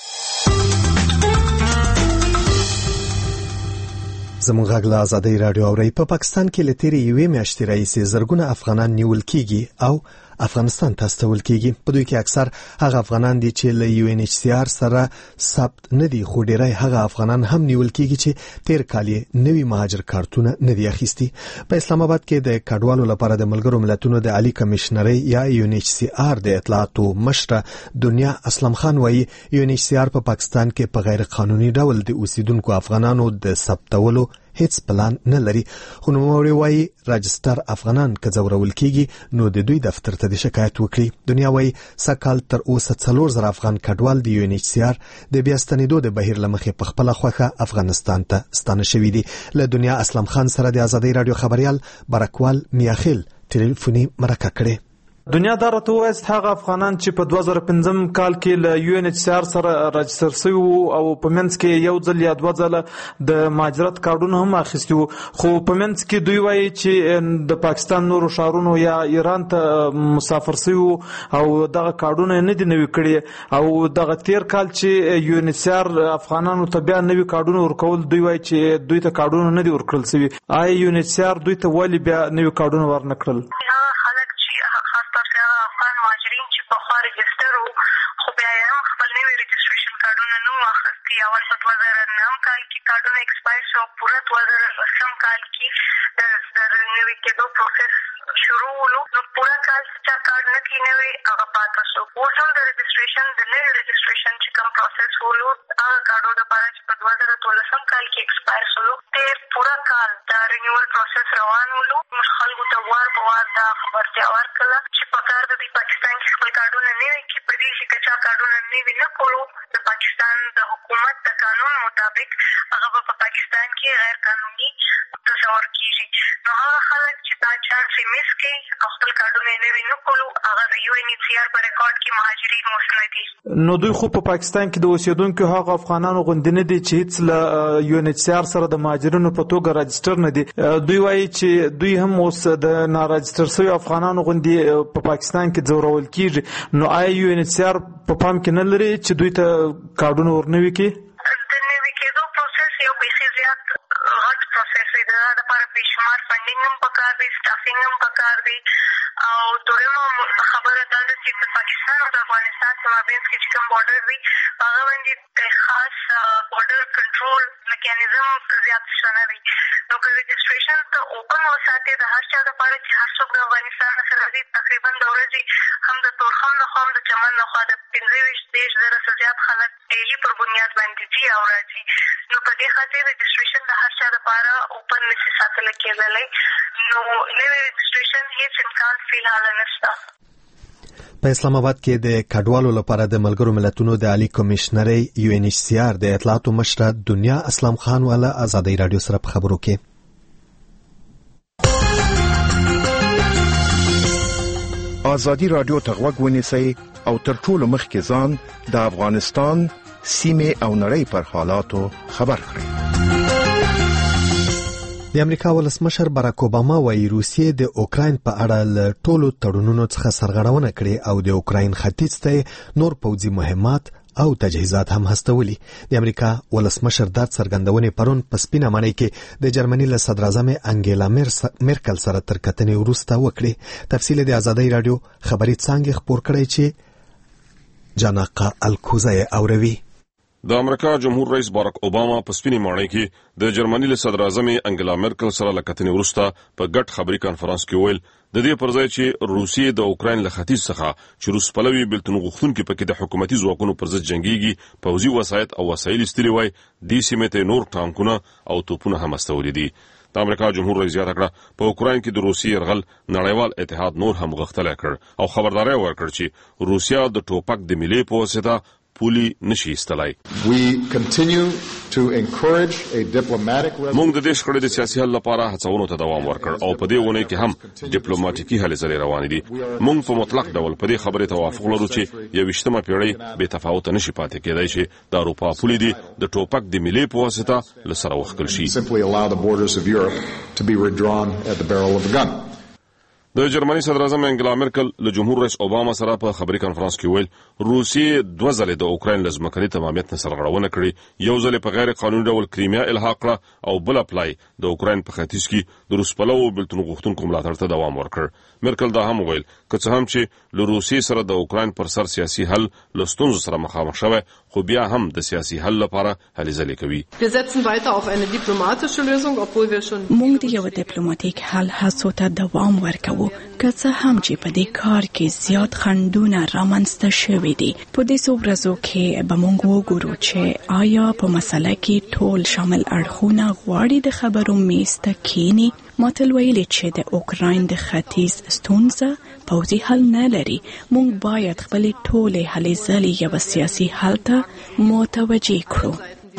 زموږ غږ له ازادۍ راډیو اورئ. په پاکستان کې له تېرې یوې میاشتې راهیسې زرګونه افغانان نیول کیږي او افغانستان ته استول کیږي. په دوی کې اکثر هغه افغانان دي چې له یو ان ایچ سی آر سره ثبت نه دي، خو ډیری هغه افغانان هم نیول کیږي چې تیر کال یې نوي مهاجر کارتونه نه دي اخیستي. په اسلام آباد کې د کډوالو لپاره د ملګرو ملتونو د عالی کمشنرۍ یا یو ان ایچ سی آر د اطلاعاتو مشره دنیا اسلم خان وایي یو ان ایچ سی آر په پاکستان کې په غیر قانوني ډول د اوسیدونکو افغانانو د ثبتولو هیڅ پلان نه لري. خو نوموړی وایي راجستر افغانان که ځورول کیږي نو د دوی دفتر ته د شکایت وکړي. دنیا وایي سکهال تر اوسه څلور زره افغان کډوال د یو ان ایچ سی آر د بیا ستنېدو د بهیر له مخې په خپله خوښه افغانستان ته ستانه شوي دي. له دنیا اسلام خان سره د ازادۍ راډیو خبریال برکوال میاخیل ټلیفوني مرکه کړې. دنیا دا راته وایي هغه افغانان چې په دوه زره پنځم کال کې له یو ان ایچ سی آر سره راجستر شوي وو او په منځ کې یو ځل یا دوه ځله د مهاجرت کارډونه هم اخیستي وو، خو په منځ کې دوی وایي چې د پاکستان نورو ښارونو یا ایران ته مسافر شوي وو او دغه کارډونه نه دي نوي کړي او دغه تیر کال چې یو ان ایچ سی آر افغانانو ته بیا نوي کارډونه ورکول دوی وایي چې دوی ته کارډونه نه دي ورکړل شوي. آیا یو ان ایچ سی آر دوی ته ولې بیا نوي کارډونه ورنه کړل؟ پورا دوه زره شپږم کال کې د نوي کېدو پروسس شروع ولو نو پورا کال چې کارډ نه کینوي هغه پاتې شو. اوس هم د رجسټریشن د نوي رجسټریشن چې کوم پروسس ولو هغه کارډو لپاره چې په دوه زره دولسم کال کې ایکسپایر شو ډېر پورا کال دا رینیول پروسس روان ولو. خلکو ته وار په وار دا خبرتیا ورکړله چې په کار د پاکستان کې خپل کارډونه نوي کړي. په دې چې که چا کارډونه نوي نه کړو د پاکستان د حکومت د قانون مطابق هغه به په پاکستان کې غیر قانوني تصور کیږي. نو هغه خلک چې دا چانس یې میس کړي او خپل کارډونه یې نوي نه کړو هغه د یو ان ایچ سی آر په ریکارډ کې مهاجرین مسنه دي. نو دوی خو په پاکستان کې د اوسېدونکو هغه افغانانو غوندې نه دي چې هېڅ له یو ان ایچ سی آر سره د مهاجرینو په توګه راجسټر نه دي. دوی وایي چې دوی هم اوس د ناراجسټر شوي افغانانو غوندې په پاکستان کې ځورول کیږي. نو آیا یو ان ایچ سی آر په پام کې نه لري چې دوی ته کارډونه ورنوي کړي؟ د نوي کېدو پروسس یو بیخي زیات غټ پروسس دی. د هغه لپاره بېشمار فنډینګ هم پکار دی، سټافینګ هم پکار دی او دویمه خبره دا ده چې د پاکستان او د افغانستان په مابینځ کې چې کوم بارډر وي په هغه باندې د خاص بارډر کنټرول میکانیزم زیات شته نه دی. نو که رجسټریشن ته اوپن وساتې د هر چا لپاره چې هر څوک د افغانستان څخه راځي تقریبا د ورځې هم د تورخم نخوا هم د چمن نخوا د پنځه ویشت دېرش زره څخه زیات خلک ډیلي پر بنیاد باندې ځي او راځي. نو په دې خاطر رجسټریشن د هر چا لپاره اوپن نشي ساتل کېدلی. نو نوی رجسټریشن هېڅ امکان فی الحال نشته. په اسلام آباد کې د کډوالو لپاره د ملګرو ملتونو د عالی کمشنرۍ یو ان ایچ سی آر د اطلاعاتو مشره دنیا اسلام خان والا ازادۍ راډیو سره په خبرو کې. ازادي راډیو ته غوږ ونیسئ او تر ټولو مخکې ځان د افغانستان سیمې او نړۍ پر حالاتو خبر کړئ. د امریکا ولسمشر باراک اوباما وايي روسیې د اوکراین په اړه له ټولو تړونونو څخه سرغړونه کړې او د اوکراین ختیځ ته نور پوځي مهمات او تجهیزات هم هستولي. د امریکا ولسمشر دا څرګندونې پرون په سپینه ماڼۍ کې د جرمني له صدر اعظم انګیلا میرکل سره تر کتنې وروسته وکړې. تفصیل د ازادۍ راډیو خبري څانګې خپور کړی چې جاناقا الکوزا اوروي. د امریکا جمهور رئیس باراک اوباما په سپینې ماڼۍ کې د جرمني له صدر اعظم انګیلا میرکل سره له کتنې وروسته په ګډ خبري کانفرنس کې ویل د دې پر ځای چې روسیې د اوکراین له ختیځ څخه چې روس پلوي بلتون غوښتونکي پکې د حکومتي ځواکونو پر ضد جنگيږي پوځي وسایط او وسایل استلي وای د سیمې ته نور ټانکونه او توپونه هم استولي دي. د امریکا جمهور رئیس زیاته کړه په اوکراین کې د روسیې يرغل نړیوال اتحاد نور هم غښتلی کړ او خبرداري ورکړ چې روسیا د ټوپک د ملي په واسطه پولی نشي استلای. موږ د دې شخړې د سیاسي حل لپاره هڅونو ته دوام ورکړ او په دې ونه کې هم ډیپلوماټیکي هلې ځلې روانې دي. موږ په مطلق ډول په دې خبرې توافق لرو چې یویشتمه پیړۍ بې تفاوت نشي پاتې کېدای چې د اروپا پولي دي د ټوپک د ملي په واسطه لسره وښکل شي. د جرمني صدر اعظم انګیلا میرکل له جمهور رئیس اوباما سره په خبري کانفرنس کې ویل روسیې دوه ځلې د اوکراین له ځمکني تمامیت نه سرغړونه کړې، یو ځل په غیر قانوني ډول کریمیا الحاق کړه او بل اپلای د اوکراین په ختیځ کې د روس پلوو بلتون غوښتونکو ملاتړ ته دوام ورکړ. میرکل دا هم ویل که څه هم چې له روسیې سره د اوکراین پر سر سیاسي حل له ستونزو سره مخامخ شوی خو بیا هم د سیاسي حل لپاره هلې ځلې کوي. موږ د یو ډیپلوماټیک حل هڅو ته دوام ورکوو که څه هم چې په دې کار کې زیات خنډونه رامنځته شوي دي. په دې څو ورځو کې به موږ وګورو چې آیا په مسله کې ټول شامل اړخونه غواړي د خبرو میز ته کښیني. ما تل ویلي چې د اوکراین د ختیځ ستونزه پوځي حل نه لري. موږ باید خپلې ټولې هلې ځلې یوه سیاسي حل ته متوجه کړو.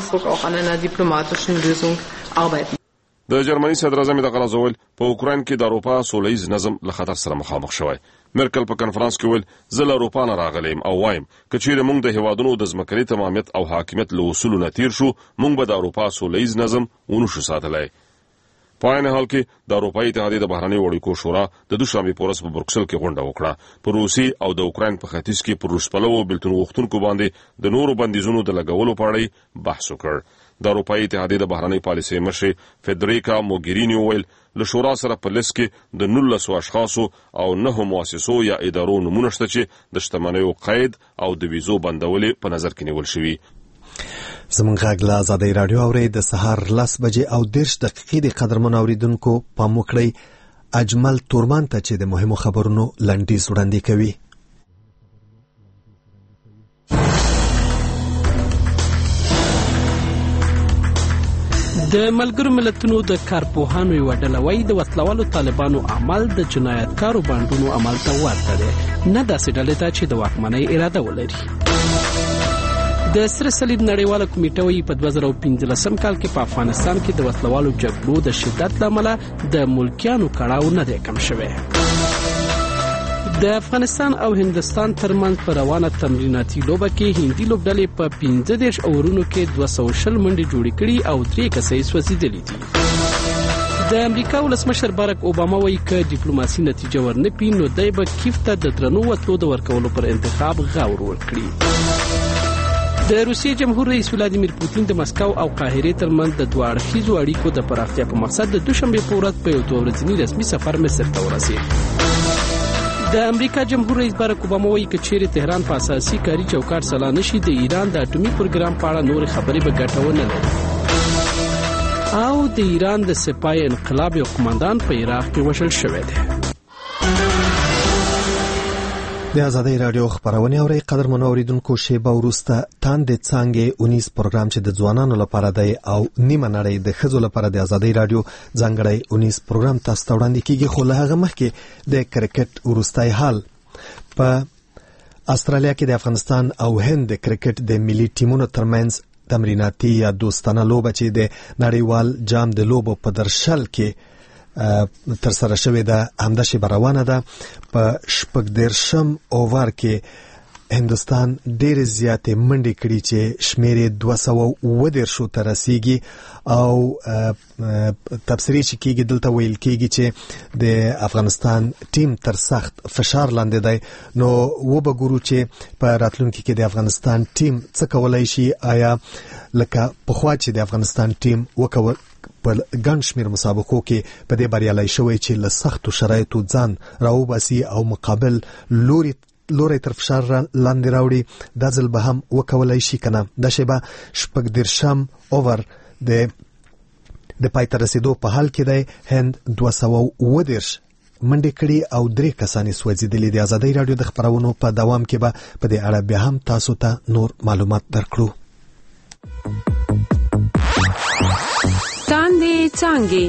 د جرمني صدر اعظم دغه راځول په اوکراین کې د اروپا سوله ییز نظم له خطر سره مخامخ شوی. مرکل په کنفرانس کې ویل زه له اروپا نه راغلم او وایم که چیرې موږ د هیوادونو د ځمکني تمامیت او حاکمیت له اصولو نه تیر شو موږ به د اروپا سوله ییز نظم ونشو ساتلی. په عین حال کې د اروپایي اتحادیې د بهرنیو اړیکو شورا د دوشنبې په ورځ په بروکسل کې غونډه وکړه. په روسي او د اوکراین په ختیځ کې پر روس پلوو بېلتون غوښتونکو باندې د نورو بندیزونو د لګولو په اړه بحث وکړ. د اروپایي اتحادیې د بهرنۍ پالیسۍ مشر فدریکا موګرینی ویل له شورا سره په لیست کې د نولسو اشخاصو او نهو مؤسسو یا ادارو نومونه شته چې د شتمنیو قید او د ویزو بندولې په نظر کې نیول شوي. زمونږ غږ له ازادۍ راډیو اورئ. د سهار لس بجې او دېرش دقیقې د قدرمن اوریدونکو پام وکړئ اجمل تورمان ته چې د مهمو خبرونو لنډیز وړاندې کوي. د ملګرو ملتونو د کارپوهانو یوه ډله وایي د وسلوالو طالبانو عمل د جنایتکارو بانډونو عمل ته ورته دی، نه داسې ډلې ته چې د واکمنۍ اراده ولري. د سره صلیب نړیواله کمیټه وایي په دوه زره پنځلسم کال کې په افغانستان کې د وسلوالو جګړو د شدت له امله د ملکیانو کړاو نه دی کم شوی. د افغانستان او هندستان ترمنځ په روانه تمریناتي لوبه کې هندي لوبډلې په پنځه دېرش اورونو کې دوه سوه شل منډې جوړې کړي او درې کسه یې سوځېدلي دي. د امریکا ولسمشر باراک اوباما وایي که ډیپلوماسي نتیجه ورنه پي نو دی به کیف ته د درنو وسلو د ورکولو پر انتخاب غور وکړي. د روسیې جمهور رئیس ولادیمیر پوتین د مسکو او قاهرې ترمنځ د دوه اړخیزو اړیکو د پراختیا په مقصد د دوشنبې په ورځ په یو دوه ورځني رسمي سفر مصر ته ورسېد. د امریکا جمهور رئیس باراک اوباما وایي که چیرې تهران په اساسي کاري چوکاټ سلا نشي د ایران د اټومي پروګرام په اړه نورې خبرې به ګټه ونه لري. او د ایران د سپاه انقلاب یو قومندان په عراق کې وژل شوی دی. د ازادۍ راډیو خبرونه اوري. قدرمن اوریدونکو شیبه وروسته تاندې څانګې اونیس پروګرام چې د ځوانانو لپاره دی او نیمه نړۍ د ښځو لپاره د ازادۍ راډیو ځانګړی اونیس پروګرام تاسو ته وړاندې کیږي. خو له هغه مخکې د کرکټ وروستۍ حال په استرالیا کې د افغانستان او هند د کرکټ د ملي ټیمونو ترمنځ تمریناتي یا دوستانه لوبه چې د نړیوال جام د لوبو په درشل کې تر سره شوې ده همدا شی روانه ده. په شپږ دیرشم اوور کې هندستان ډېر زیاتې منډې کړي چې شمیرې دوه سوه اووه دیرشو ته رسیږي او تبصرې چې کېږي دلته ویل کېږي چې د افغانستان ټیم تر سخت فشار لاندې دی. نو وبګورو چې په راتلونکي کې د افغانستان ټیم څه کولای شي. آیا لکه پخوا چې د افغانستان ټیم وکول په ګڼ شمېر مسابقو کې په دې بریالی شوی چې له سختو شرایطو ځان راوباسي او مقابل لوري لوري تر فشار لاندې راوړي، دا ځل به هم وکولای شي که نه؟ دا شی به شپږ دیرشم اوور د د پای ته رسېدو په حال کې دی. هند دوه سوه اووه دیرش منډې کړي او درې کسانې سوځېدلي. د ازادۍ راډیو د خپرونو په دوام کې به په دې اړه بیا هم تاسو ته نور معلومات درکړو. تاندې څانګې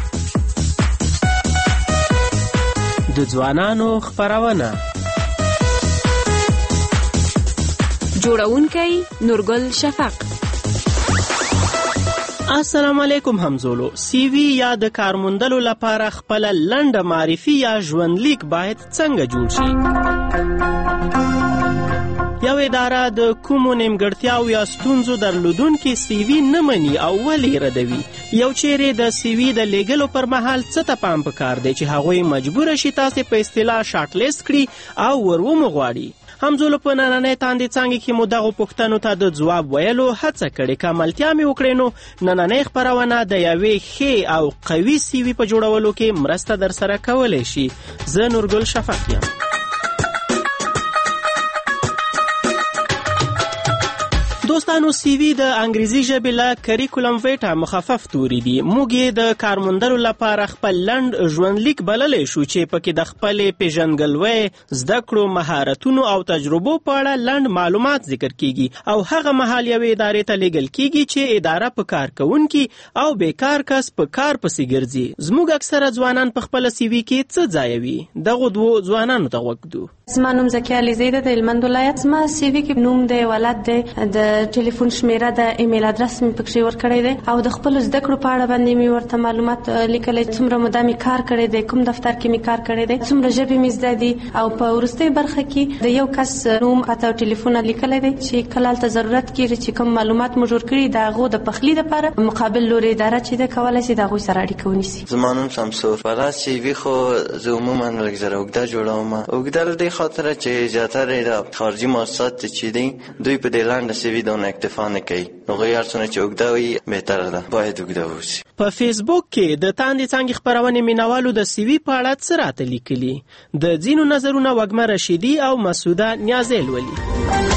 د ځوانانو خپرونه جوړونکی نورګل شفق. السلام علیکم همزولو. سی وی یا د کارموندلو لپاره خپل لنډه معرفي یا ژوندلیک باید څنګه جوړ شي؟ یو اداره د کومو نیمګړتیاو یا ستونزو درلودونکي سی وی نه مني او ولې ردوي؟ یو چیرې د سی وی د لیږلو پر مهال څه ته پام پکار دی چې هغوی مجبوره شي تاسې په اصطلاح شارټ لیست کړي او ور ومغواړي؟ همزولو په نننۍ تاندې څانګې کې مو دغو پوښتنو ته د ځواب ویلو هڅه کړې. که ملتیا مې وکړې نو نننۍ خپرونه د یوې ښې او قوي سی وي په جوړولو کې مرسته در سره کولی شي. زه نورګل شفق یم. دوستانو طالبانو سی وی د انګریزي ژبې له کریکولم ویټا مخفف توري دي. موږ یې د کارموندلو لپاره خپل لنډ ژوندلیک بللی شو چې پکې د خپلې پیژندګلوۍ، زده کړو، مهارتونو او تجربو په اړه لنډ معلومات ذکر کیږي او هغه مهال یوې ادارې ته لیږل کیږي چې اداره په کار کوونکي او بیکار کس په کار پسې ګرځي. زموږ اکثره ځوانان په خپل سی وی کې څه ځایوي؟ دغه دوو ځوانانو ته غوږ دو. زما نوم زکیه علیزی ده د هلمند ولایت. زما سی وی کې نوم دی، ولادت دی، د ټلیفون شمیره ده، ایمیل ادرس مې پکې ورکړی دی او د خپل زده کړو په اړه باندې مې ورته معلومات لیکلي، څومره موده مې کار کړی دی، کوم دفتر کې مې کار کړی دی، څومره ژبې مې زده دي او په وروستۍ برخه کې د یو کس نوم، پته او ټلیفون لیکلی دی چې کله هلته ضرورت کېږي چې کوم معلومات مو جوړ کړي د هغو د پخلي دپاره مقابل لوري اداره چې ده کولی شي د هغوی سره اړیکه ونیسي. زما نوم شمسور. په سی وي خو زه عموما لږ زره اوږده جوړوم. اوږده له دې خاطره چې زیاتره د خارجي مؤسسات چې دي دوی په دې لنډه سی وي دونه اکتفا نه کوي، نو هغوی هر څومره چې اوږده وي بهتره ده، باید اوږده ووسي. په فیسبوک کې د تاندې څانګې خپرونې مینوالو د سی وي په اړه څه راته لیکلي؟ د ځینو نظرونه وږمه رشیدي او مسعوده نیازی لولي.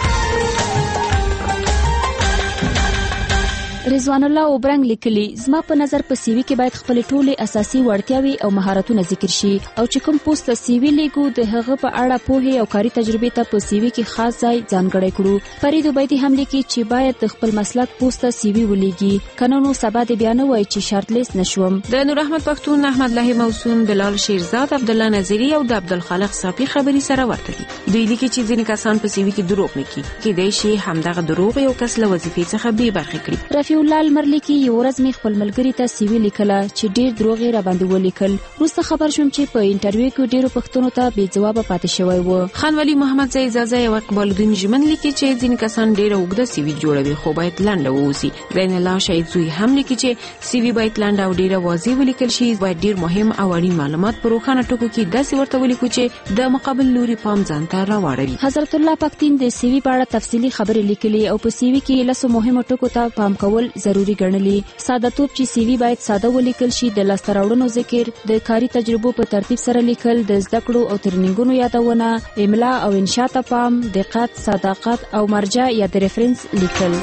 رضوان الله اوبرنګ لیکلي، زما په نظر په سی وی کې باید خپل ټولې اساسي وړتیاوي او مهارتونه ذکر شي او چې کوم پوسټ سی وی لیکو د هغه په اړه پوهه او کاري تجربه ته په سی وی کې خاص ځای ځانګړی کړو. فرید عبیدی هم لیکي چې باید د خپل مسلک پوسټ سی وی ولېږي، کنه نو سبا د بیان وای چې شرط لیس نشوم. د نور احمد پښتون، احمد الله موسون، بلال شیرزاد، عبد الله نظری او د عبدالخالق صافی خبري سره ورته دي. دوی لیکي چې ځینې کسان په سی وی کې دروغ نه کوي، کېدای شي همدغه دروغ یو کس له وظیفې څخه بې برخې کړي. رفیع الله المرلی کې یو ورځ می خپل ملګری ته سی وی لیکله چې ډیر دروغ یې را باندې ولیکل. وروسته خبر شوم چې په انټرویو کې ډیرو پښتنو ته بې جواب پاتې شوی و. خان ولی محمد زئی زازا یو اقبال الدین ژمن لیکي چې ځینې کسان ډیر اوږده سی وی جوړوي خو باید لنډه ووسی. غین الله شهید زوی هم لیکي چې سی وی باید لنډه او ډیره واضح ولیکل شي، باید ډیر مهم او اړین معلومات په روښانه ټکو کې داسې ورته ولیکو چې د مقابل لوري پام ځان ته راوړي. حضرت الله پښتین د سی وی په اړه تفصیلی خبرې لیکلي او په سی وی کې لاسو مهمو ټکو ته پام کول ضروری ګڼلي. ساده توپ چې سی وی باید ساده ولیکل شي، د لاسته راوړنو ذکر، د کاري تجربو په ترتیب سره لیکل، د زده کړو او ترنینګونو یادونه، املا او انشاء ته پام، دقت، صداقت او مرجع یا د ریفرنس لیکل.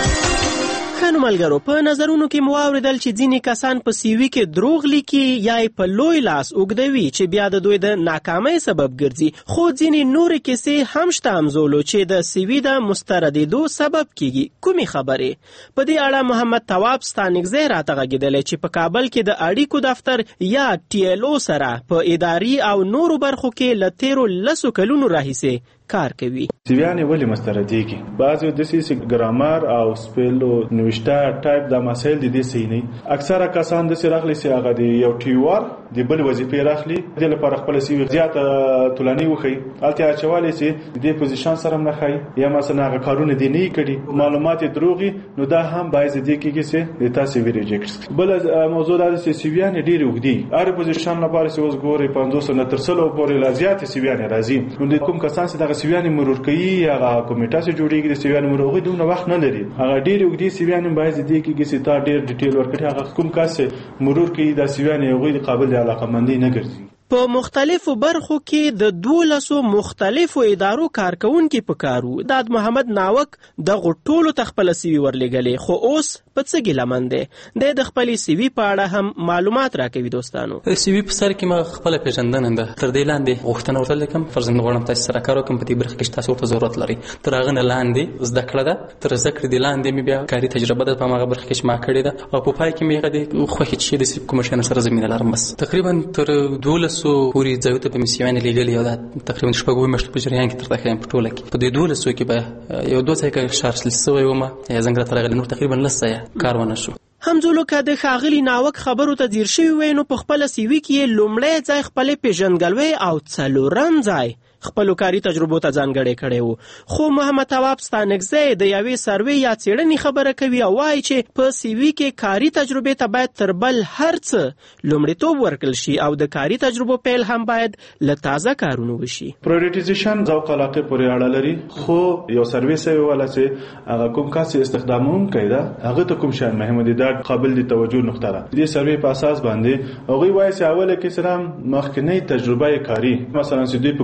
خانو ملګرو، په نظرونو کې مو اوریدل چې ځینې کسان په سی وی کې دروغ لیکي یا په لوی لاس اوږدوي چې بیا د دوی د ناکامۍ سبب ګرځي، خو ځینې نورې کیسې هم شته همزولو چې د سی وی د مستردېدو سبب کیږي. کومې خبرې؟ په دې اړه محمد تواب ستانکزی راته غږېدلی چې په کابل کې د اړیکو دفتر یا ټي ایل او سره په اداري او نورو برخو کې له تیرو لسو کلونو راهیسې کار کوي. سیویانې ولې مستردېږي؟ بعضې داسې ګرامر او سپیل او نوشته ټایپ دا مسایل د دې صحیح نه. اکثره کسان داسې راغلي چې هغه د یو ټیوار د بل وظیفې راخلي، دې لپاره خپله سیوي زیاته طولاني وښیي، هلته یې اچولی چې د دې پوزیشن سره هم نه ښایي یا مثلا هغه کارونه دې نه یې کړي، معلومات یې دروغ وي، نو دا هم باعث دې کېږي چې د تا سیوي ریجیکټ کړي. بله موضوع دا ده چې سیویانې ډېرې اوږدې هرې پوزیشن لپاره چې اوس ګورئ پنځوس نه تر سلو پورې لا زیاتې سیویانې راځي. نو کوم کسان چې دغه سیویانې مرور کوي، هغه کمیټه چې جوړېږي د سیویانې مرور، هغوی دومره وخت نه لري، هغه ډېرې اوږدې سیویانې باعث دې کېږي چې تا ډېر ډیټیل ورکړي، هغه کوم کس چې مرور کوي دا سیویانې هغوی د قابل د علاقهمندۍ نه ګرځي. په مختلفو برخو کې د دولسو مختلفو ادارو کارکونکي پکارو. داد محمد ناوک دغه ټولو ته خپل سی وی ورلېږلې، خو اوس په څه ګیله مند دی. د د خپل سی وی په اړه هم معلومات راکوي. دوستانو، سی وی په سر کې ما خپل پیژندنه ده، تر دې لاندې غوښتنه ورته لیکم، فرضاً غواړم تاسو سره کار وکړم په دې برخه کې تاسو ورته ضرورت لري. تر هغه نه لاندې زده کړه ده، تر زده کړې د لاندې مې بیا کاري تجربه ده په هغه برخه کې چې ما کړې ده، او په پای کې مې هغه خوښ چې د کوم شي سره زمينه لرم. بس تقریبا تر دولسو پوری ځای ته په میسیوان لیږلي، او دا تقریبا شپږ میاشتې په جریان کې تر تا ښیم په ټوله کې. په دې دولسو کې به یو دوه ځای کې شارسل سوی وم یا زنګ راته راغلی، نور تقریبا لس ځایه کار ونه شو. همزولو که د ښاغلي ناوک خبرو ته ځیر شوي وی، نو په خپله سی وي کې یې لومړی ځای خپلې پیژندګلوۍ او څلورم ځای خپلو کاري تجربو ته ځانګړی کړی و. خو محمد تواب ستانکزی د یوې سروې یا څېړنې خبره کوي او وایي چې په سی وي کې کاري تجربې ته باید تر بل هر څه لومړیتوب ورکړل شي او د کاري تجربو پیل هم باید له تازه کارونو وشي. پرایورټیزیشن ذوق علاقې پورې اړه لري، خو یو سروې سوی ولا چې هغه کوم کس استخدامونکی ده هغه ته کوم شیان مهمه دي، دا قابل د توجه نقطه ده. دې سروې په اساس باندې هغوی وایي چې اوله کې سره مخکنۍ تجربه کاري، مثلا چې دوی په کوم بخشو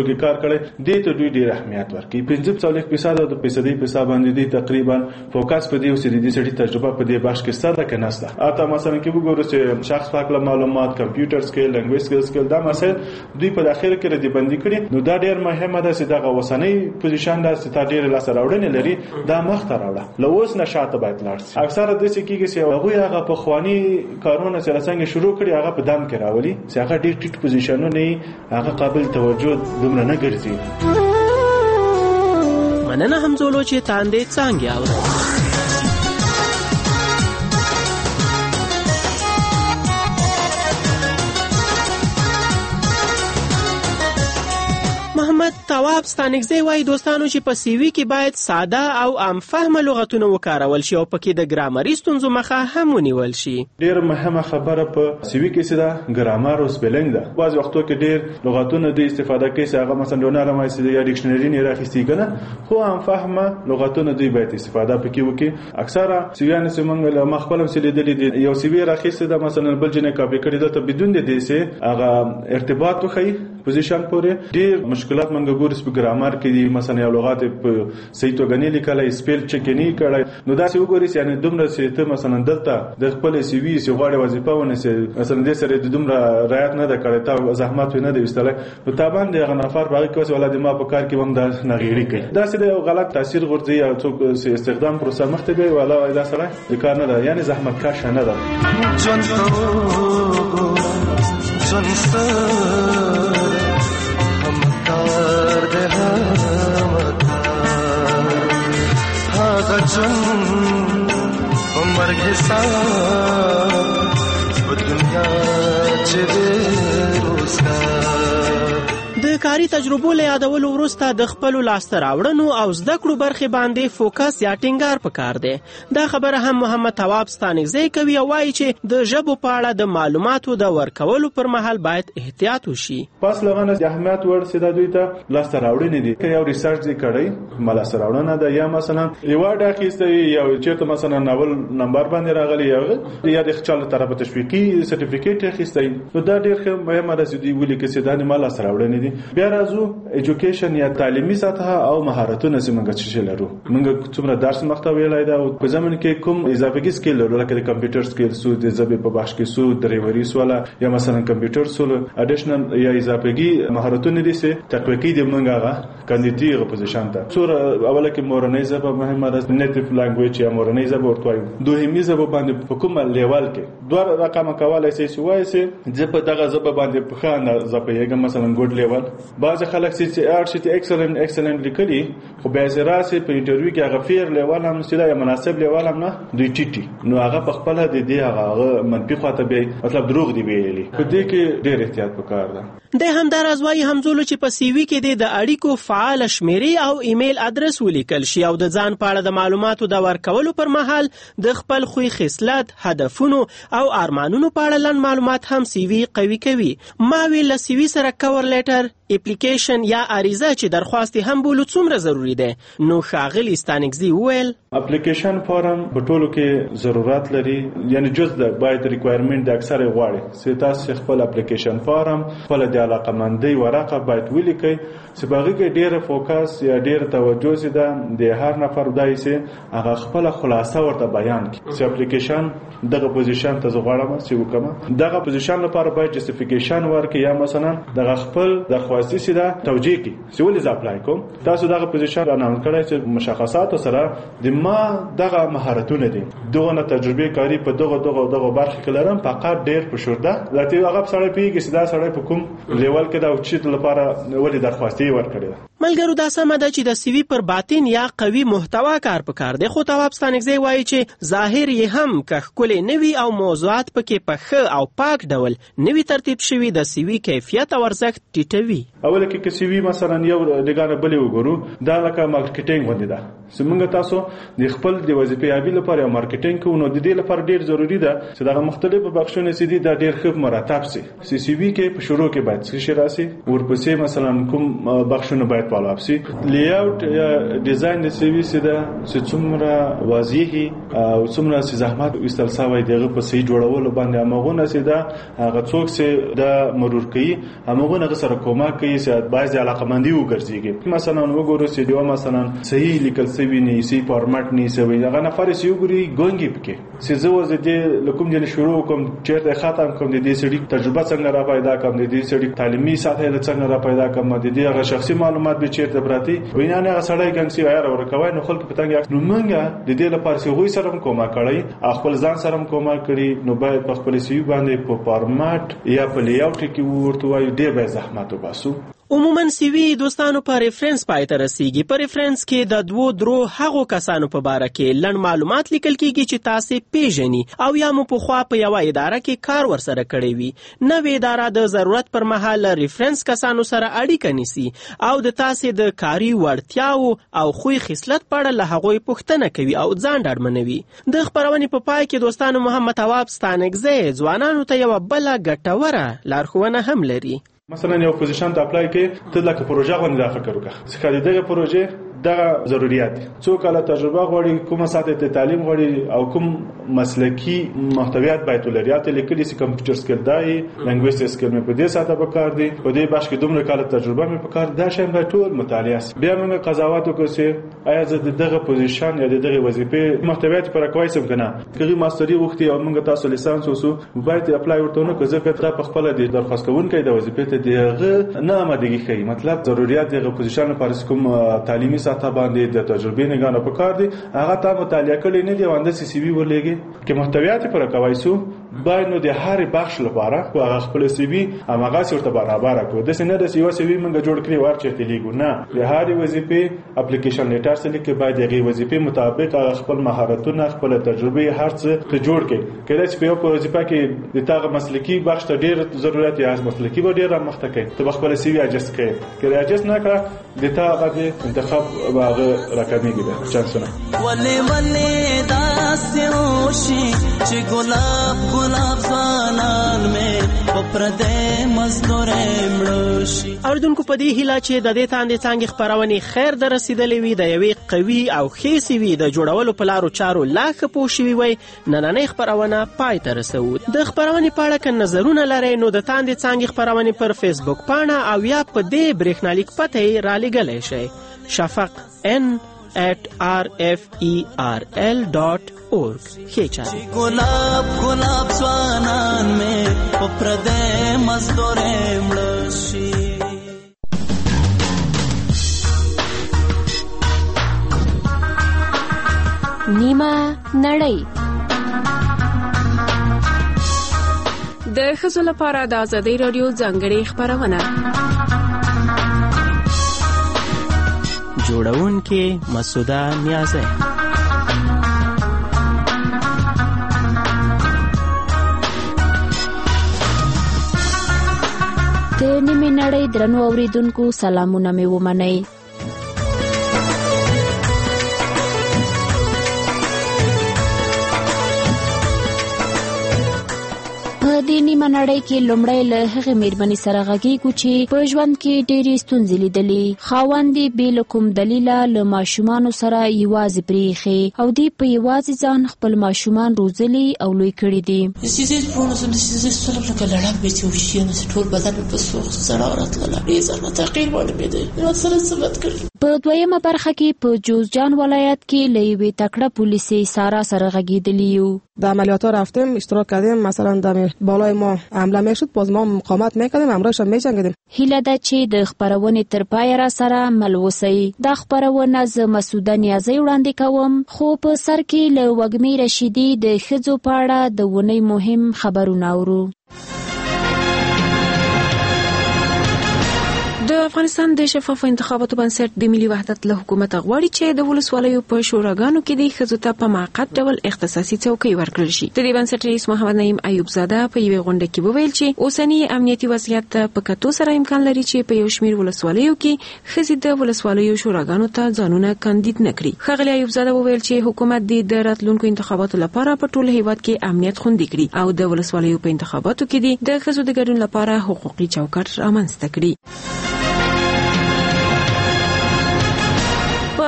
کې کار کړی دې ته دوی ډېر اهمیت ورکوي. پنځه څلوېښت فیصد د فیصدي په حساب باندې دي تقریبا فوکس په دې او چې د سړي تجربه په دې بخش کې ستاسو کې نشته. اته مثلا کې وګورئ چې شخص پاک معلومات کمپیوټر سکیل لنګویج سکیل دا مسایل دوی په داخله کې ردی بندي کړي. نو دا ډېر مهمه ده چې دا وسنۍ پوزیشن دا چې تا ډېر لاس راوړنې لري دا مخ ته راوړه له اوس نه شاته باید لاړ شي. اکثره د څه کېږي چې هغه هغه په خواني کارونه سره څنګه شروع کړي هغه په دم کې راولي چې هغه ډېر ټیټ پوزیشنونه هغه قابل توجه دومره نه ګرځي. مننه همزولو چې تاندې څنګه اورئ. محمد تواب ستانکزی وایي دوستانو چې په سیوي کې باید ساده او عام فهمه لغتونه وکارول شي او پکې د ګرامري ستونزو مخه هم ونیول شي. ډېر مهمه خبره په سیوي کې څه ده ګرامر او سپیلنګ ده. بعض وختو کې ډېر لغتونه د استفاده کوي چې هغه مثلا ډونر مایسي یا ډکشنري نه راخستي کنه خو عام فهمه لغتونه دوی باید استفاده پکې وکړي. اکثره سیویان چې موږ له مخبلم سره لیدلې دي یو سیوی راخسته ده مثلا بل جنې کاپی کړی ده ته بدون د دې سه هغه ارتباط وخی پوزیشن پورې ډېر مشکلات منګه ګورس په ګرامر کې دي مثلا یو لغت په صحیح توګه نه لیکلای سپیل چک نه کړای نو دا څه وګورئ یعنی دومره چې ته مثلا دلته د خپل سی وی سی غواړي وظیفه ونه سي مثلا دې سره د دومره رعایت نه ده کړی تا زحمت نه دی وستلای نو تابان دغه نفر باغی کوي ولادت ما په کار کې هم دا نغیری کوي دا څه د غلط تاثیر غورځي او څوک استخدام پروسه مخته دی ولا دا سره د کار نه ده یعنی زحمت کاش نه ده جون جون हम कर दे हम हाँ गजन उमर के साथ दुनिया चले रोज़गार د کاري تجربو له یادولو وروسته د خپل لاسته راوړنو او زده کړو برخې باندې فوکس یا ټینګار پکار دی. دا خبره هم محمد تواب ستانکزی کوي او وایي چې د ژبو په اړه د معلوماتو د ورکولو پر مهال باید احتیاط وشي. پس لغونه د اهمیت ورسې د دوی ته لاسته راوړنې دي که یو ریسرچ دی کړی ملاسته راوړنه ده یا مثلا ایوارډ اخیستی یا چېرته مثلا ناول نمبر باندې راغلی یا یا د چا له طرفه تشویقي سرټیفیکیټ اخیستی نو دا ډېر ښه مهمه ده چې دوی ولیکي چې دا د ملاسته راوړنې دي. بیا راځو ایجوکیشن یا تعلیمي سطح او مهارتونه چې موږ چې لرو موږ څومره درس مخته ویلای دا او په زمون کې کوم اضافي سکیل لرو لکه د کمپیوټر سکیل سو د زبې په بخش کې سو ډرایوري سواله یا مثلا کمپیوټر سو اډیشنل یا اضافي مهارتونه دي چې تقویقي د موږ هغه کاندیدټي پوزیشن ته سور اوله کې مورنۍ ژبه مهمه ده نیټیو لانګویج یا مورنۍ ژبه ورته وایي دوهمي ژبه باندې په کومه لیول کې دوه رقم کولای شي چې وایي چې په دغه ژبه باندې په خانه ژبه یې مثلا ګډ لیول بعض خلک چې ارټ شي ایکسلنت ایکسلنت لیکلي خو به زراسه په انټرویو کې هغه فیر لیول هم سیده یا مناسب لیول هم نه دوی ټیټي نو هغه په خپل د دې هغه منفي خواته به مطلب دروغ دی ویلي په دې کې ډېر احتیاط وکړ ده. د همدارز وايي همزولو چې په سی وی کې د اړیکو فعال شمیرې او ایمیل ادرس ولیکل شي او د ځان په اړه د معلوماتو د ورکولو پر مهال د خپل خوې خصلت هدفونو او ارمانونو په اړه لن معلومات هم سی وی قوي کوي. ما ویل سی وی سره کور لیټر اپلیکیشن یا عریضه چې درخواست هم بولو څومره ضروری ده. نو ښاغلی ستانکزی وویل اپلیکیشن فارم په ټولو کې ضرورت لري یعنی جز د باید ریکوایرمنت د اکثر غواړي چې تاسو خپل اپلیکیشن فارم خپل د علاقمندۍ ورقه باید ولیکئ چې باغی کې ډیره فوکس یا ډیره توجه سي ده د هر نفر دای سي هغه خپل خلاصه ورته بیان کړي چې اپلیکیشن دغه پوزیشن ته غواړم چې وکم دغه پوزیشن لپاره باید جسټیفیکیشن ورکړي یا مثلا دغه خپل درخواستي سي ده توجیه کړي چې ولې ز اپلای کوم تاسو دغه پوزیشن اناونس کړئ چې مشخصات سره د ما دغه مهارتونه دي دغه تجربه کاری په دغه دغه دغه برخه کې لرم فقط ډیر پښورده لته هغه سره پیږي چې دا سره په کوم لیول کې دا اوچت لپاره ولې درخواستي ورکړي. ملګرو دا سمه ده چې د سی وی پر باطن یا قوي محتوا کار پکار دی خو تواب ستانکزی وایي چې ظاهر یې هم که ښکلی نوي او موضوعات پکې په ښه او پاک ډول نوي ترتیب شوي د سی وی کیفیت او ارزښت ټیټوي. اوله کې که سی وی مثلا یو دګانه بلې وګورو دا لکه مارکیټینګ غوندې ده چې موږ تاسو د خپل د وظیفې یابي لپاره یو مارکیټینګ کوو نو د دې لپاره ډیر ضروری ده چې دغه مختلفو بخښونه سي دي دا ډیر ښه مرتب سي سی سی وی کې په شروع کې باید څه شي راسي ورپسې مثلا کوم بخښونه باید باید فالو اپ شي. لیاوټ یا ډیزاین د سی وی سره چې څومره واضحي او څومره چې زحمت وستل سوی دغه په صحیح جوړولو باندې امغونه سي دا هغه څوک چې د مرور کوي امغونه سره کومک کوي چې بعض علاقمندي وګرځيږي. مثلا وګورئ چې دیو مثلا صحیح لیکل سوی نه سي فارمټ نه سوی هغه نفر سي وګوري ګونګي پکې چې زه وځ دې لکوم جن شروع کوم چیرته ختم کوم د دې سړي تجربه څنګه را پیدا کوم د دې سړي تعلیمي ساحه څنګه را پیدا کوم د دې هغه شخصي معلومات به چیرته پراتی وینانه هغه سړی ګنسي وایره ورکوي نو خلک په تنګ نو مونږه د دې لپاره چې غوي سره کومه کړی خپل ځان سره کومه کړی نو باید په خپل سی باندې په فارمټ یا په لیاوټ کې ورته وایي ډېر به زحمت وباسو. عموما سی وی دوستانو پر ریفرنس پای ته رسیږي. پر ریفرنس کې د دوو درو هغو کسانو په باره کې لړ معلومات لیکل کیږي چې تاسو پیژني او یا مو په خوا په یو اداره کې کار ورسره کړی وي. نوې اداره د ضرورت پر مهال ریفرنس کسانو سره اړیکه نیسي او د تاسو د کاري وړتیاو او خوې خصلت په اړه له هغوی پوښتنه کوي او ځان ډاډمنوي. د خبرونې په پای کې دوستانو محمد تواب ستانکزی ځوانانو ته یو بل ګټوره لارښوونه هم لري. مثلا یو پوزیشن ته اپلای کې ته لکه پروژه باندې دا فکر وکړه چې کله دغه پروژه دغه ضرورت څو کاله تجربه غواړي کومه ساعت تعلیم غواړي او کوم مسلکی محتویات باید ولري یا لیکلي سي کمپیوټر سکل دای لنګویسټ سکل مې په دې ساعت به کار دی په دې باش کې دومره کاله تجربه مې په کار دا شین به ټول مطالعه بیا موږ قضاوت وکړو چې آیا زه دغه پوزیشن یا دغه وظیفه محتویات پر کویسم کنه کغه ماستری وختي او موږ تاسو لیسانس وسو باید اپلای ورته نو که زه کتره په خپل د درخواست کوونکې د وظیفې ته دغه نه آمادګي کوي مطلب ضرورت دغه پوزیشن لپاره کوم تعلیمي ساعت باندې د تجربې نه غانه پکار دي هغه ته مطالعه کړي نه دی وانده سی سی وی ورلېږي چې محتویات پر کوایسو باید نو د هر بخش لپاره هغه خپل سی وی هغه څورته برابر کړو د سینه د سی وی موږ جوړ کړی ورچې تلیګو نه د هر وظیفې اپلیکیشن لیټر سره کې باید هغه وظیفې مطابق هغه خپل مهارتونه خپل تجربې هر څه ته جوړ کړي کله چې په وظیفه کې د تاغه مسلکی بخش ته ډیر ضرورت یا مسلکی و ډیر مخته کوي ته خپل سی وی اجست کړي کله اجست نه کړه د تاغه انتخاب واغه راکمېږي ده چانسونه ولې ولې داسې وشي چې ګلاب ګلاب ځانان مې په پردې مزدورې مړ شي. اوریدونکو په دې هیله چې د دې تاندې څنګه خبرونه خیر در رسیدلې وي د یوې قوي او ښې سی وی د جوړولو په لارو چارو لا ښه پوه شوي وي نننۍ خبرونه پای ته رسو. د خبرونې په اړه که نظرونه لرئ نو د تاندې څنګه خبرونه پر فیسبوک پاڼه او یا په دې برېښنالیک پته یې رالیږلی شئ. شفق n at r f e r l dot org. خیچاره گلاب گلاب سوانان میں پردے مزدور ملشی نیمه نړۍ د ښځو لپاره د ازادۍ رادیو ځانګړې خبرونه جوړونکې مسعوده نیازی. د نیمه نړۍ درنو اوریدونکو سلامونه مې ومنئ. د نیمه نړۍ کې لومړی له هغې مېرمنې سره غږیږو چې په ژوند کې ډېرې ستونزې لیدلې. خاوند یې بې له کوم دلیله له ماشومانو سره یوازې پرېښې او دوی په یوازې ځان خپل ماشومان روزلي او لوی کړي دي. په دویمه برخه کې په جوزجان ولایت کې له یوې تکړه پولیسې سارا سره غږېدلي یو. در عملیات‌ها رفتیم اشتراک کردیم مثلا در بالای ما حمله میشد باز ما مقاومت میکردیم همراهش هم میجنگیدیم. هیله ده چې د خبرونې تر پای را سره مل اوسئ. دا خبرونه زه مسعوده نیازی وړاندې کوم خو په سر کې له وږمې رشیدي د ښځو په اړه د اونۍ مهم خبرونه اورو. د افغانستان د شفافو انتخاباتو بنسټ د ملي وحدت له حکومت غواړي چې د ولسوالیو په شوراګانو کې د ښځو ته په موقت ډول اختصاصي څوکۍ ورکړل شي. د دې بنسټ رئیس محمد نعیم ایوب زاده په یوې غونډه کې وویل چې اوسنی امنیتي وضعیت په کتو سره امکان لري چې په یو شمېر ولسوالیو کې ښځې د ولسوالیو شوراګانو ته ځانونه کاندید نه کړي. ښاغلی ایوب زاده وویل چې حکومت د راتلونکو انتخاباتو لپاره په ټول هیواد کې امنیت خوندي کړي او د ولسوالیو په انتخاباتو کې د ښځو د ګډون لپاره حقوقي چوکاټ رامنځته کړي.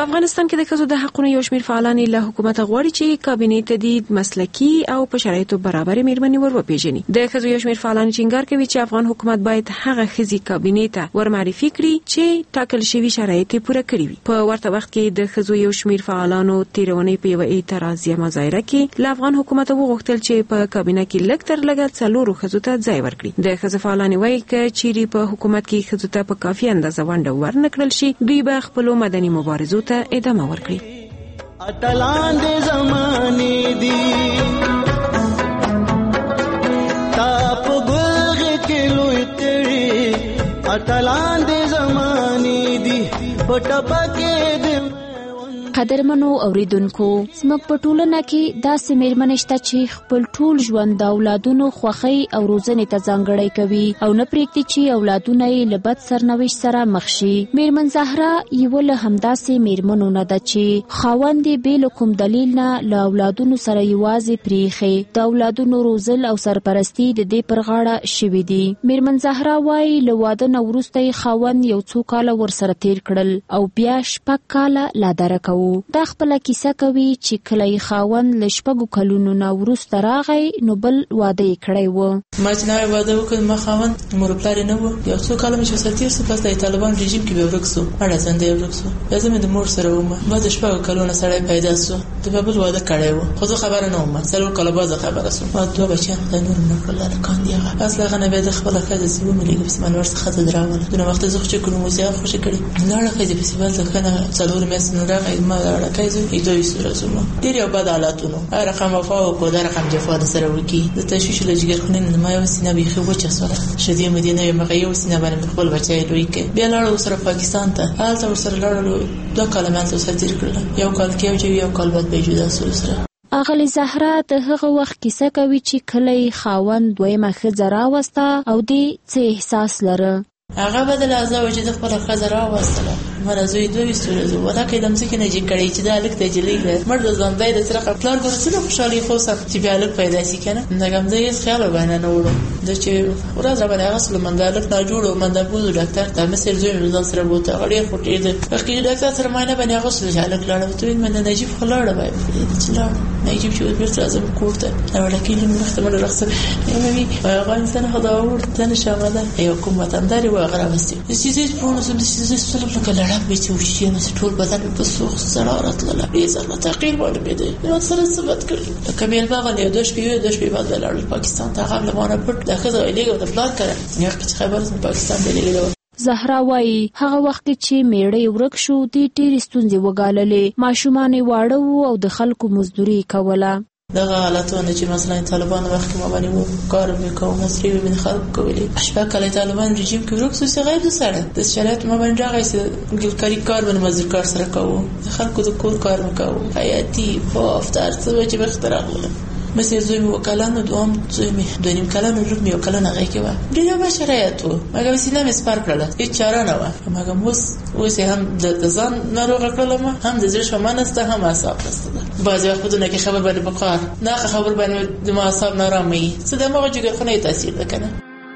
په افغانستان کې د ښځو د حقوقو یو شمېر فعالان له حکومت غواړي چې کابینې تدید مسلکي او په شرایطو برابر میرمنې ور وپیژني. د ښځو یو شمېر فعالان ټینګار کوي چې افغان حکومت باید هغه ښځې کابینې ته ور معرفي کړي چې ټاکل شوي شرایط پوره کړي وي. په ورته وخت کې د ښځو یو شمېر فعالانو تیرونې په یو اعتراضیه مظاهره کې له افغان حکومت وغوښتل چې په کابینه کې لږ تر لږه څلورو ښځو ته ځای ورکړي. د ښځو فعالان وایي چې چیرې په حکومت کې ښځو ته په کافي اندازه ونډه ورنکړل شي دوی به خپلو مدني مبارزو ته ادامه ورکړي. اتلان دې زمانه دي تاپ ګلغ کې لوی تړي اتلان دې زمانه دي پټپا کې دې قدرمنو اوریدونکو زموږ په ټولنه کې داسې میرمنې شته چې خپل ټول ژوند د اولادونو خوښۍ او روزنې ته ځانګړی کوي او نه پرېږدي چې اولادونه یې له بد سرنوشت سره مخ شي. میرمن زهرا یوه له همداسې میرمنو نه ده چې خاوند یې بې له کوم دلیل نه له اولادونو سره یوازې پرېښی. د اولادونو روزل او سرپرستي د دې پر غاړه شوي دي. میرمن زهرا وایي له واده نه وروسته یې خاوند یو څو کاله ورسره تیر کړل او بیا شپږ کاله لاداره کوو. دا خپله کیسه کوي چې کله یې خاوند له شپږو کلونو نه وروسته راغی نو بل واده یې کړی و. ما چې نوی واده وکړ ما خاوند مور پلار یې نه و. یو څو کاله مې چې ورسره تېر سو پس د طالبان رژیم کې بیا ورک سو اړه ځنده یې ورک سو. بیا زه مې د مور سره وم. بعد د شپږو کلونو سړی پیدا سو د بیا بل واده کړی و خو زه خبره نه وم. څلور کاله بعد خبره سوم. ما دوه بچیان خدای نور مړ کړل هلکان دي هغه. بس له هغه نه بیا د خپله ښځه چې ومې لږ پسې منور څخه ښځه راوله. دونه وخته زه خو چې کړم اوس یې هغه خوشې کړې لاړه ښځې پسې بل د ښه نه څلور میاشتې نه راغی ما راړکی زوی دوی سره زما ډېر یو بد حالاتونو هر رقم وفا وکړو دا رقم جفا د سره وکړي. د تشویش له جګرخونې نه ما یو سینه بیخي وچه سوله شدې مدینه یې مغه یو سینه باندې خپل بچی لوی کړ. بیا لاړو سره پاکستان ته هلته ورسره لاړو دوه کاله مې هلته سره تېر کړل. یو کال کې یو یو کال بعد به جدا سو سره. اغلی زهرا د هغه وخت کیسه کوي چې کله یې خاوند دویمه ښځه راوسته او دې څه احساس لره. هغه بدل ازا و چې د خپل ښځه راوستله مړه زوی دوی ستوره زو ولکه د مځکې نه جګ کړی چې دا لک ته جلې ده مړ د ځوانځای د سره خپل ګورسنه خوشالي خو سم چې بیا لک پیدا شي کنه نګم دې هیڅ خیال باندې نه وړو د چې ورځ باندې غسل مندالک نه جوړو مندابو ډاکټر ته مې سر زوی مې سره بوته اړې خټې ده وکړي ډاکټر سره مې نه باندې غسل جالک لاړو ته مې نه نجیب خلاړه وای چې لاړ نجیب چې ورته راځم کوړته دا ولکه لې مخ ته مې رخصت یمه افغانستان خدا ورته نشامه یو کوم وطنداري و غره وستي سيزيد پونه سم سيزيد سلام لك لعب بيتي وشي انا ټول بدن بسوخ زرارت لا بيزر لا تقيل ولا بيدي نو سره ثبت کړی کمل باغ له دوش پیو دوش په بعد له پاکستان ته قبل ما نه پټ دا خزه الیګو د فلان کړه یا چې خبر از پاکستان دی لیګو. زهرا وایي هغه وخت چې میړه ورک شو د ډېرې ستونزې وګاللې ماشومان یې واړه وو او د خلکو مزدوري کوله. دغه حالتونه چې مثلا طالبان وخت ما باندې وو کار مې کوم مصري به خلک کولې شپه کله طالبان رژیم کې ورک سو غیر د سره د شرایط ما باندې راغی ګلکاري کار باندې مزدور کار سره کوو خلکو د کور کار وکاو حیاتي په افطار څه چې بختراغ ولا مثلا زوی مې وکالانو دوام زوی مې د نیم کلانو لږ مې وکالانه غي کې و ډیره به شرایط وو مګر سینه مې سپار کړل هیڅ چاره نه و مګر اوس اوس هم د ځان ناروغ کړل ما هم د زړه شمانسته هم اعصاب نسته بعضی وختونه کې خبر باندې بقار نه خبر باندې د ما اعصاب نارامي څه د مغه جګرخونه تاثیر وکنه.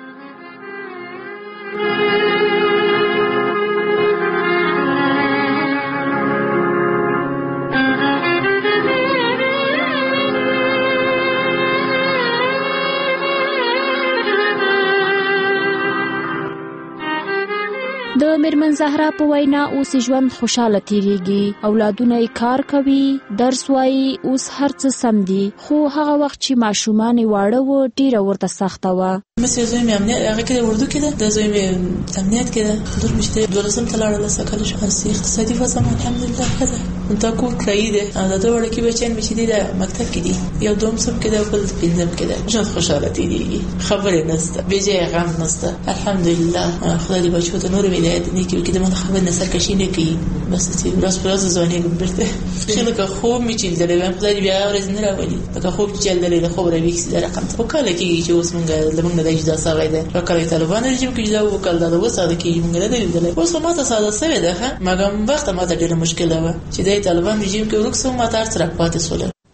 د میرمن زهرا په وینا اوس ژوند خوشاله تیریږي اولادونه یې کار کوي درس وایي اوس هر څه سم دي خو هغه وخت چې ماشومان یې واړه وو ډیره ورته سخته وه. مثل زوی مې امنیت هغه کې اردو کې ده د زوی مې امنیت کې ده دور مشته دولسم تلاړه لسه کله شو اقتصادي وضع الحمدلله کده انت کو کړی ده دا دوه ورکی بچین مې چې دي د مکتب کې دي یو دوم سم کې ده بل پنځم کې ده ژوند خوشاله تیریږي خبرې نسته بيجه غم نسته الحمدلله خدای دې بچو ته نور ویلای دې کې کې د من خبر نسر کشي نه کوي بس چې راس پراز ځواني ګرځي خلک خو مې چې دلې خدای دې بیا ورځ نه راولي دا خو چې دلې خبره ویکس دا رقم ته وکاله کې چې اوس مونږ لمونږ د اجازه سره ده وکاله طالبان رژیم کې دا وکاله دا وساده کې مونږ نه دلې اوس ما ته ساده سوي ده مګم وخت ما ته ډېر مشکل و چې د طالبان رژیم کې ورکسو ما تر سره پاتې سول.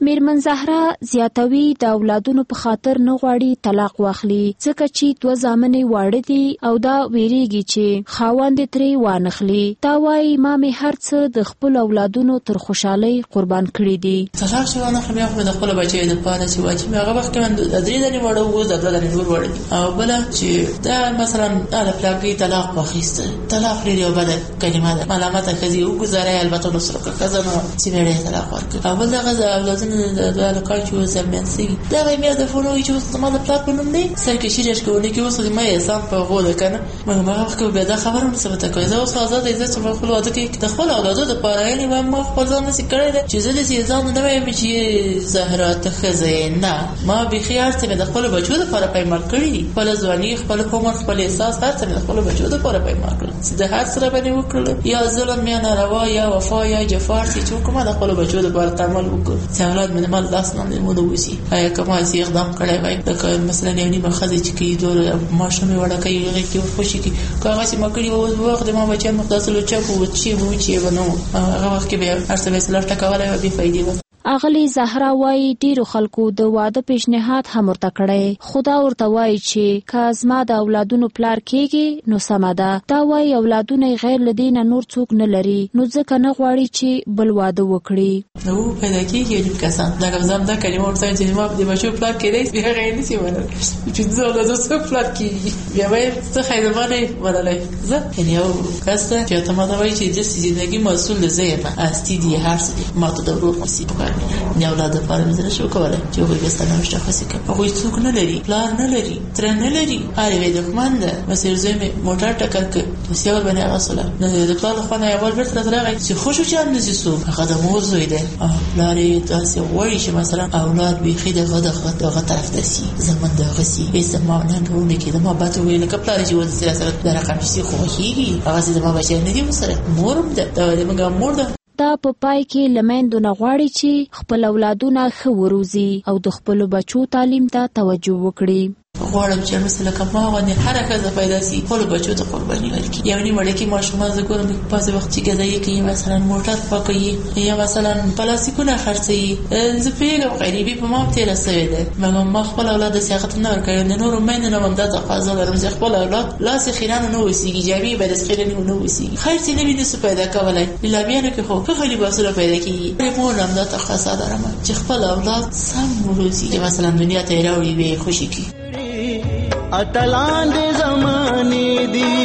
میرمن زهرا زیاتوي د اولادونو په خاطر نه غواړي طلاق واخلي ځکه چې دوه زامنې واړه دي او دا ویریږي چې خاوند ترې وانخلي. دا وايي ما مې هر څه د خپل اولادونو تر خوشحالۍ قربان کړي دي. طلاق شو نه خو مې د خپل بچي د پاره چې واجب هغه وخت کې من د درې دنې وړو وو د دوه دنې ور وړي او بل چې دا مثلا د پلاګي طلاق واخیسته طلاق لري او بل کلمه ده علامات کزي او گزاره البته نو سره کزه نو چې مې طلاق ورکړ او بل دغه اولادونه د الکای چې زمنسي دا مې د فونو چې ما د پلاګ په نوم دی سرکه شیرش کوي کې اوس د مې انسان په غوډه کنه مګر ما وخت به دا خبره مې ثبت کړې دا اوس آزاد عزت په خپل واده کې د خپل اولادو د پاره یې ما خپل ځان نشي کړی چې زه د ځان نه مې چې زهرا ته خزه نه ما به خيار ته د خپل بچو د لپاره پیمار کړی خپل ځواني خپل عمر خپل احساس هر څه د خپل بچو د لپاره پیمار کړل چې د هر سره باندې وکړل یا ظلم یا ناروا یا وفا یا جفار چې کومه د خپل بچو د لپاره تعامل وکړ چې اولاد مې مال لاس نه مونږ وسی آیا کومه سي اقدام کړی وای د مثلا یو نیمه خزه چې کی دور ماشومه وړه کوي هغه کې خوشي کی کاغه چې مکړی وو وخت ما بچا مختصل چا په چی وو چې ونو هغه وخت کې به هر څه وسلر ټکواله به فائدې و. اغلی زهرا وايي ډیرو خلکو د واده پیشنهاد هم ورته کړی خدا ورته وايي چې کازما د اولادونو پلار کېږي نو سم ده. دا وايي اولادونه غیر لدین نور څوک نه لري نو ځکه نه غواړي چې بل واده وکړي. نو پیدا کېږي چې کسان دا کوم دا کلمه ورته چې ما د بچو پلار کېدای بیا غیر نسی ونه چې زه له زه پلار کېږي بیا وایي څه خیرمانه ولای زه یعنی یو کس چې ته ما دا وايي چې د زندگی مسؤل زه یم استی دی هر څه ما ته د ورور مصیب یا اولاد په اړه زه شو کولای چې وګورم چې ستاسو مشخصه کړه هغه څوک نه لري پلان نه لري تر نه لري هر وی د کومند مسیر زمي موټر ټکر ک سیور باندې اصله نه د پلان خو نه اول ورته راغی چې خوشو چان نسی سو هغه د موضوع ده پلان تاسو وایي چې مثلا اولاد به خیده غدا غدا طرف دسی زمون د غسی به ما نه غوونه کې د ما باتو ویل ک پلان چې ول سره سره د رقم شي خو هیږي هغه چې ما بچی نه دی وسره مورم ده دا د موږ مور ده. دا په پای کې لمندو نه غواړي چې خپل اولادونه ښه وروزي او د خپل بچو تعلیم ته توجه وکړي. غواړم چې مثلا کما باندې حرکت پیدا شي خپل بچو ته قرباني ورکړي. یو نیمه لکه ماشومان زګورم په پاسه وخت کې غځي کوي مثلا موټر پاکوي یا مثلا پلاستیکونه خرڅي زه پیغام غریبي په ما ته رسوي ده مګر ما خپل اولاد سیاحت نه ورکړي نه نور مې نه ومن د تقاضا لرم چې خپل اولاد لاس خیرانه نه وسیږي جامي به د خیرانه نه وسیږي خیر څه نه ویني څه پیدا کولای لابیانو کې خو په خلی باسره پیدا کیږي په مور هم د تقاضا لرم چې خپل اولاد سم وروزي مثلا دنیا ته راوړي به خوشي کی اتلان دے زمانے دی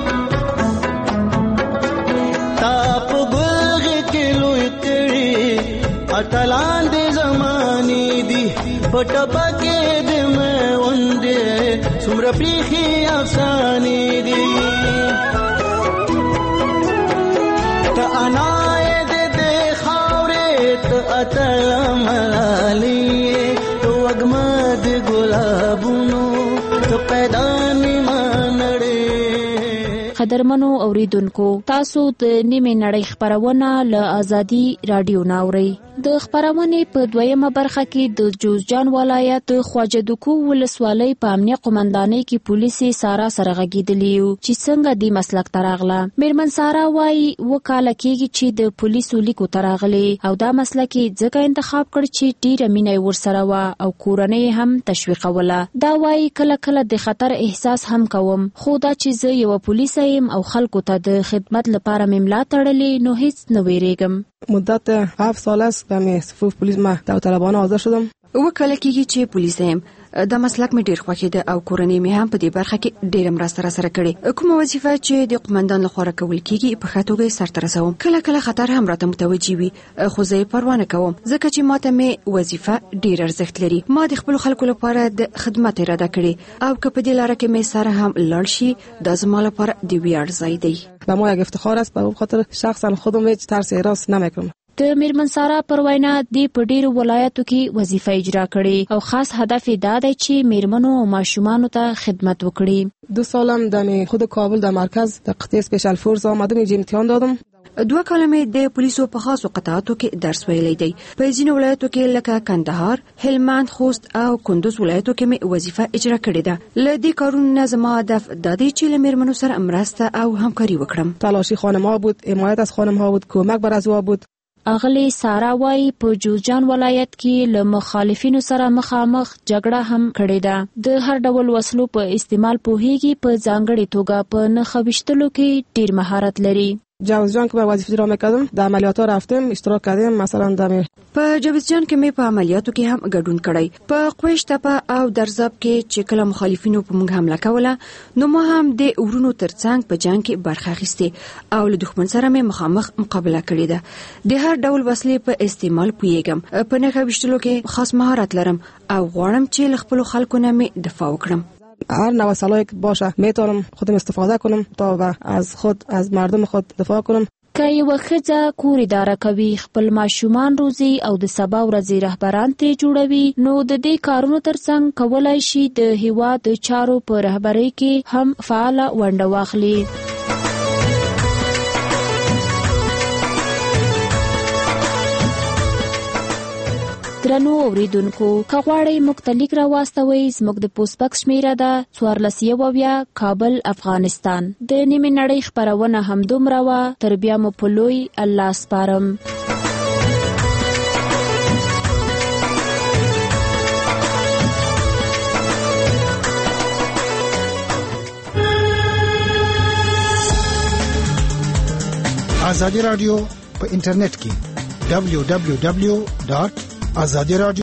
تاپ گلغ کے لوئی تیری اتلان دے زمانے دی پٹپا کے دے میں وندے سمر پریخی افسانے دی تا انائے دے دے خاورے تا اتل ملالیے تو اگمد گلابونو قدرمنو اوریدونکو تاسو د نیمه نړۍ خبرونه له ازادي رادیو ناوړي د خبرونه په دویمه برخه کې د جوزجان ولایت خواجه دکو ولسوالۍ په امنیه قومندانۍ کې پولیسي سارا سره غږیدلی چې څنګه د مسلک تراغله میرمن سارا وايي وکاله کېږي چې د پولیسو لیکو تراغلي او دا مسلک ځکه انتخاب کړ چې ډیره مینه ورسره و او کورنۍ هم تشویقوله. دا وايي کله کله د خطر احساس هم کوم خو دا چې زه یو پولیس یم او خلکو ته د خدمت لپاره مملا تړلې نو هیڅ نه ویریږم. مدت هفت سال است که می صفوف پلیس ما داوطلبانه حاضر شدم. وکاله کېږي چې پولیس یم د مسلک مې ډیر خوښ ده او کورنۍ مې هم په دې برخه کې ډیر مرسته را سره کړې. کومه وظیفه چې د قومندان لخوا کول کېږي په خاطر سرته رسوم. کله کله خطر هم راته متوجي وي خو زه یې پروا نه کوم ځکه چې ماته مې وظیفه ډیر ارزښت لري. ما د خپل خلکو لپاره د خدمت اراده کړې او که په دې لاره کې مې سره هم لاړ شي دا زما لپاره د ویاړ ځای دی. به ما یک افتخار است به خاطر شخصا خودم هیچ ترس احساس نمیکنم. د میرمن سارا پر وینا د په ډیرو ولایتو کې وظیفه اجرا کړي او خاص هدف دا دی چې میرمنو او ماشومانو ته خدمت وکړي. دو سالم د خود کابل د مرکز د قطعه سپیشل فورس آمدم یې امتحان دادم. دوه کاله مې د پولیسو په خاصو قطعاتو کې درس ویلی دی. په ځینو ولایتو کې لکه کندهار، هلمند، خوست او کندوز ولایتو کې مې وظیفه اجرا کړې ده. له دې کارونو نه زما هدف دا دی چې له میرمنو سره مرسته او همکاري وکړم. تلاشی خانم‌ها بود، حمایت از خانم‌ها بود، کمک بر ازوا بود. اغلی سارا وای په جوزجان ولایت کې له مخالفینو سره مخامخ جګړه هم کړې ده. د هر ډول وسلو په استعمال پوهیږي، په ځانګړي توګه په نښویشتلو کې ډیر مهارت لري. جوزجان که به وظیفه اجرا میکردم در عملیات ها رفتیم اشتراک کردیم. مثلا در په جوزجان کې مې په عملیاتو کې هم ګډون کړی. په قویش تپه او درزاب کې چې کله مخالفینو په موږ حمله کوله نو ما هم د ورونو ترڅنګ په جنگ کې برخه اخیستې او له دښمن سره مې مخامخ مقابله کړې ده. د هر ډول وسلې په استعمال پوهیږم، په نښویشتلو کې خاص مهارت لرم او غواړم چې له خپلو خلکو نه مې دفاع وکړم. هر نوع سلاحی که باشه میتونم خودم استفاده کنم تا از خود از مردم خود دفاع کنم. که یو ښځه کور اداره کوي، خپل ماشومان روزي او د سبا ورځې رهبران ترې جوړوي، نو د دې کارونو ترڅنګ کولای شي د هیواد د چارو په رهبرۍ کې هم فعاله ونډه واخلي. درنو اوریدونکو، که غواړئ موږ ته لیک راواستوئ، زموږ د پوسټ بکس شمیره ده څوارلس یو اویا، کابل، افغانستان. د نیمې نړۍ خپرونه همدومره وه. تر بیا مو په لوی الله سپارم. ازادي رادیو په انټرنیټ کې دبلیو دبلیو دبلیو ډاټ ازادي رادیو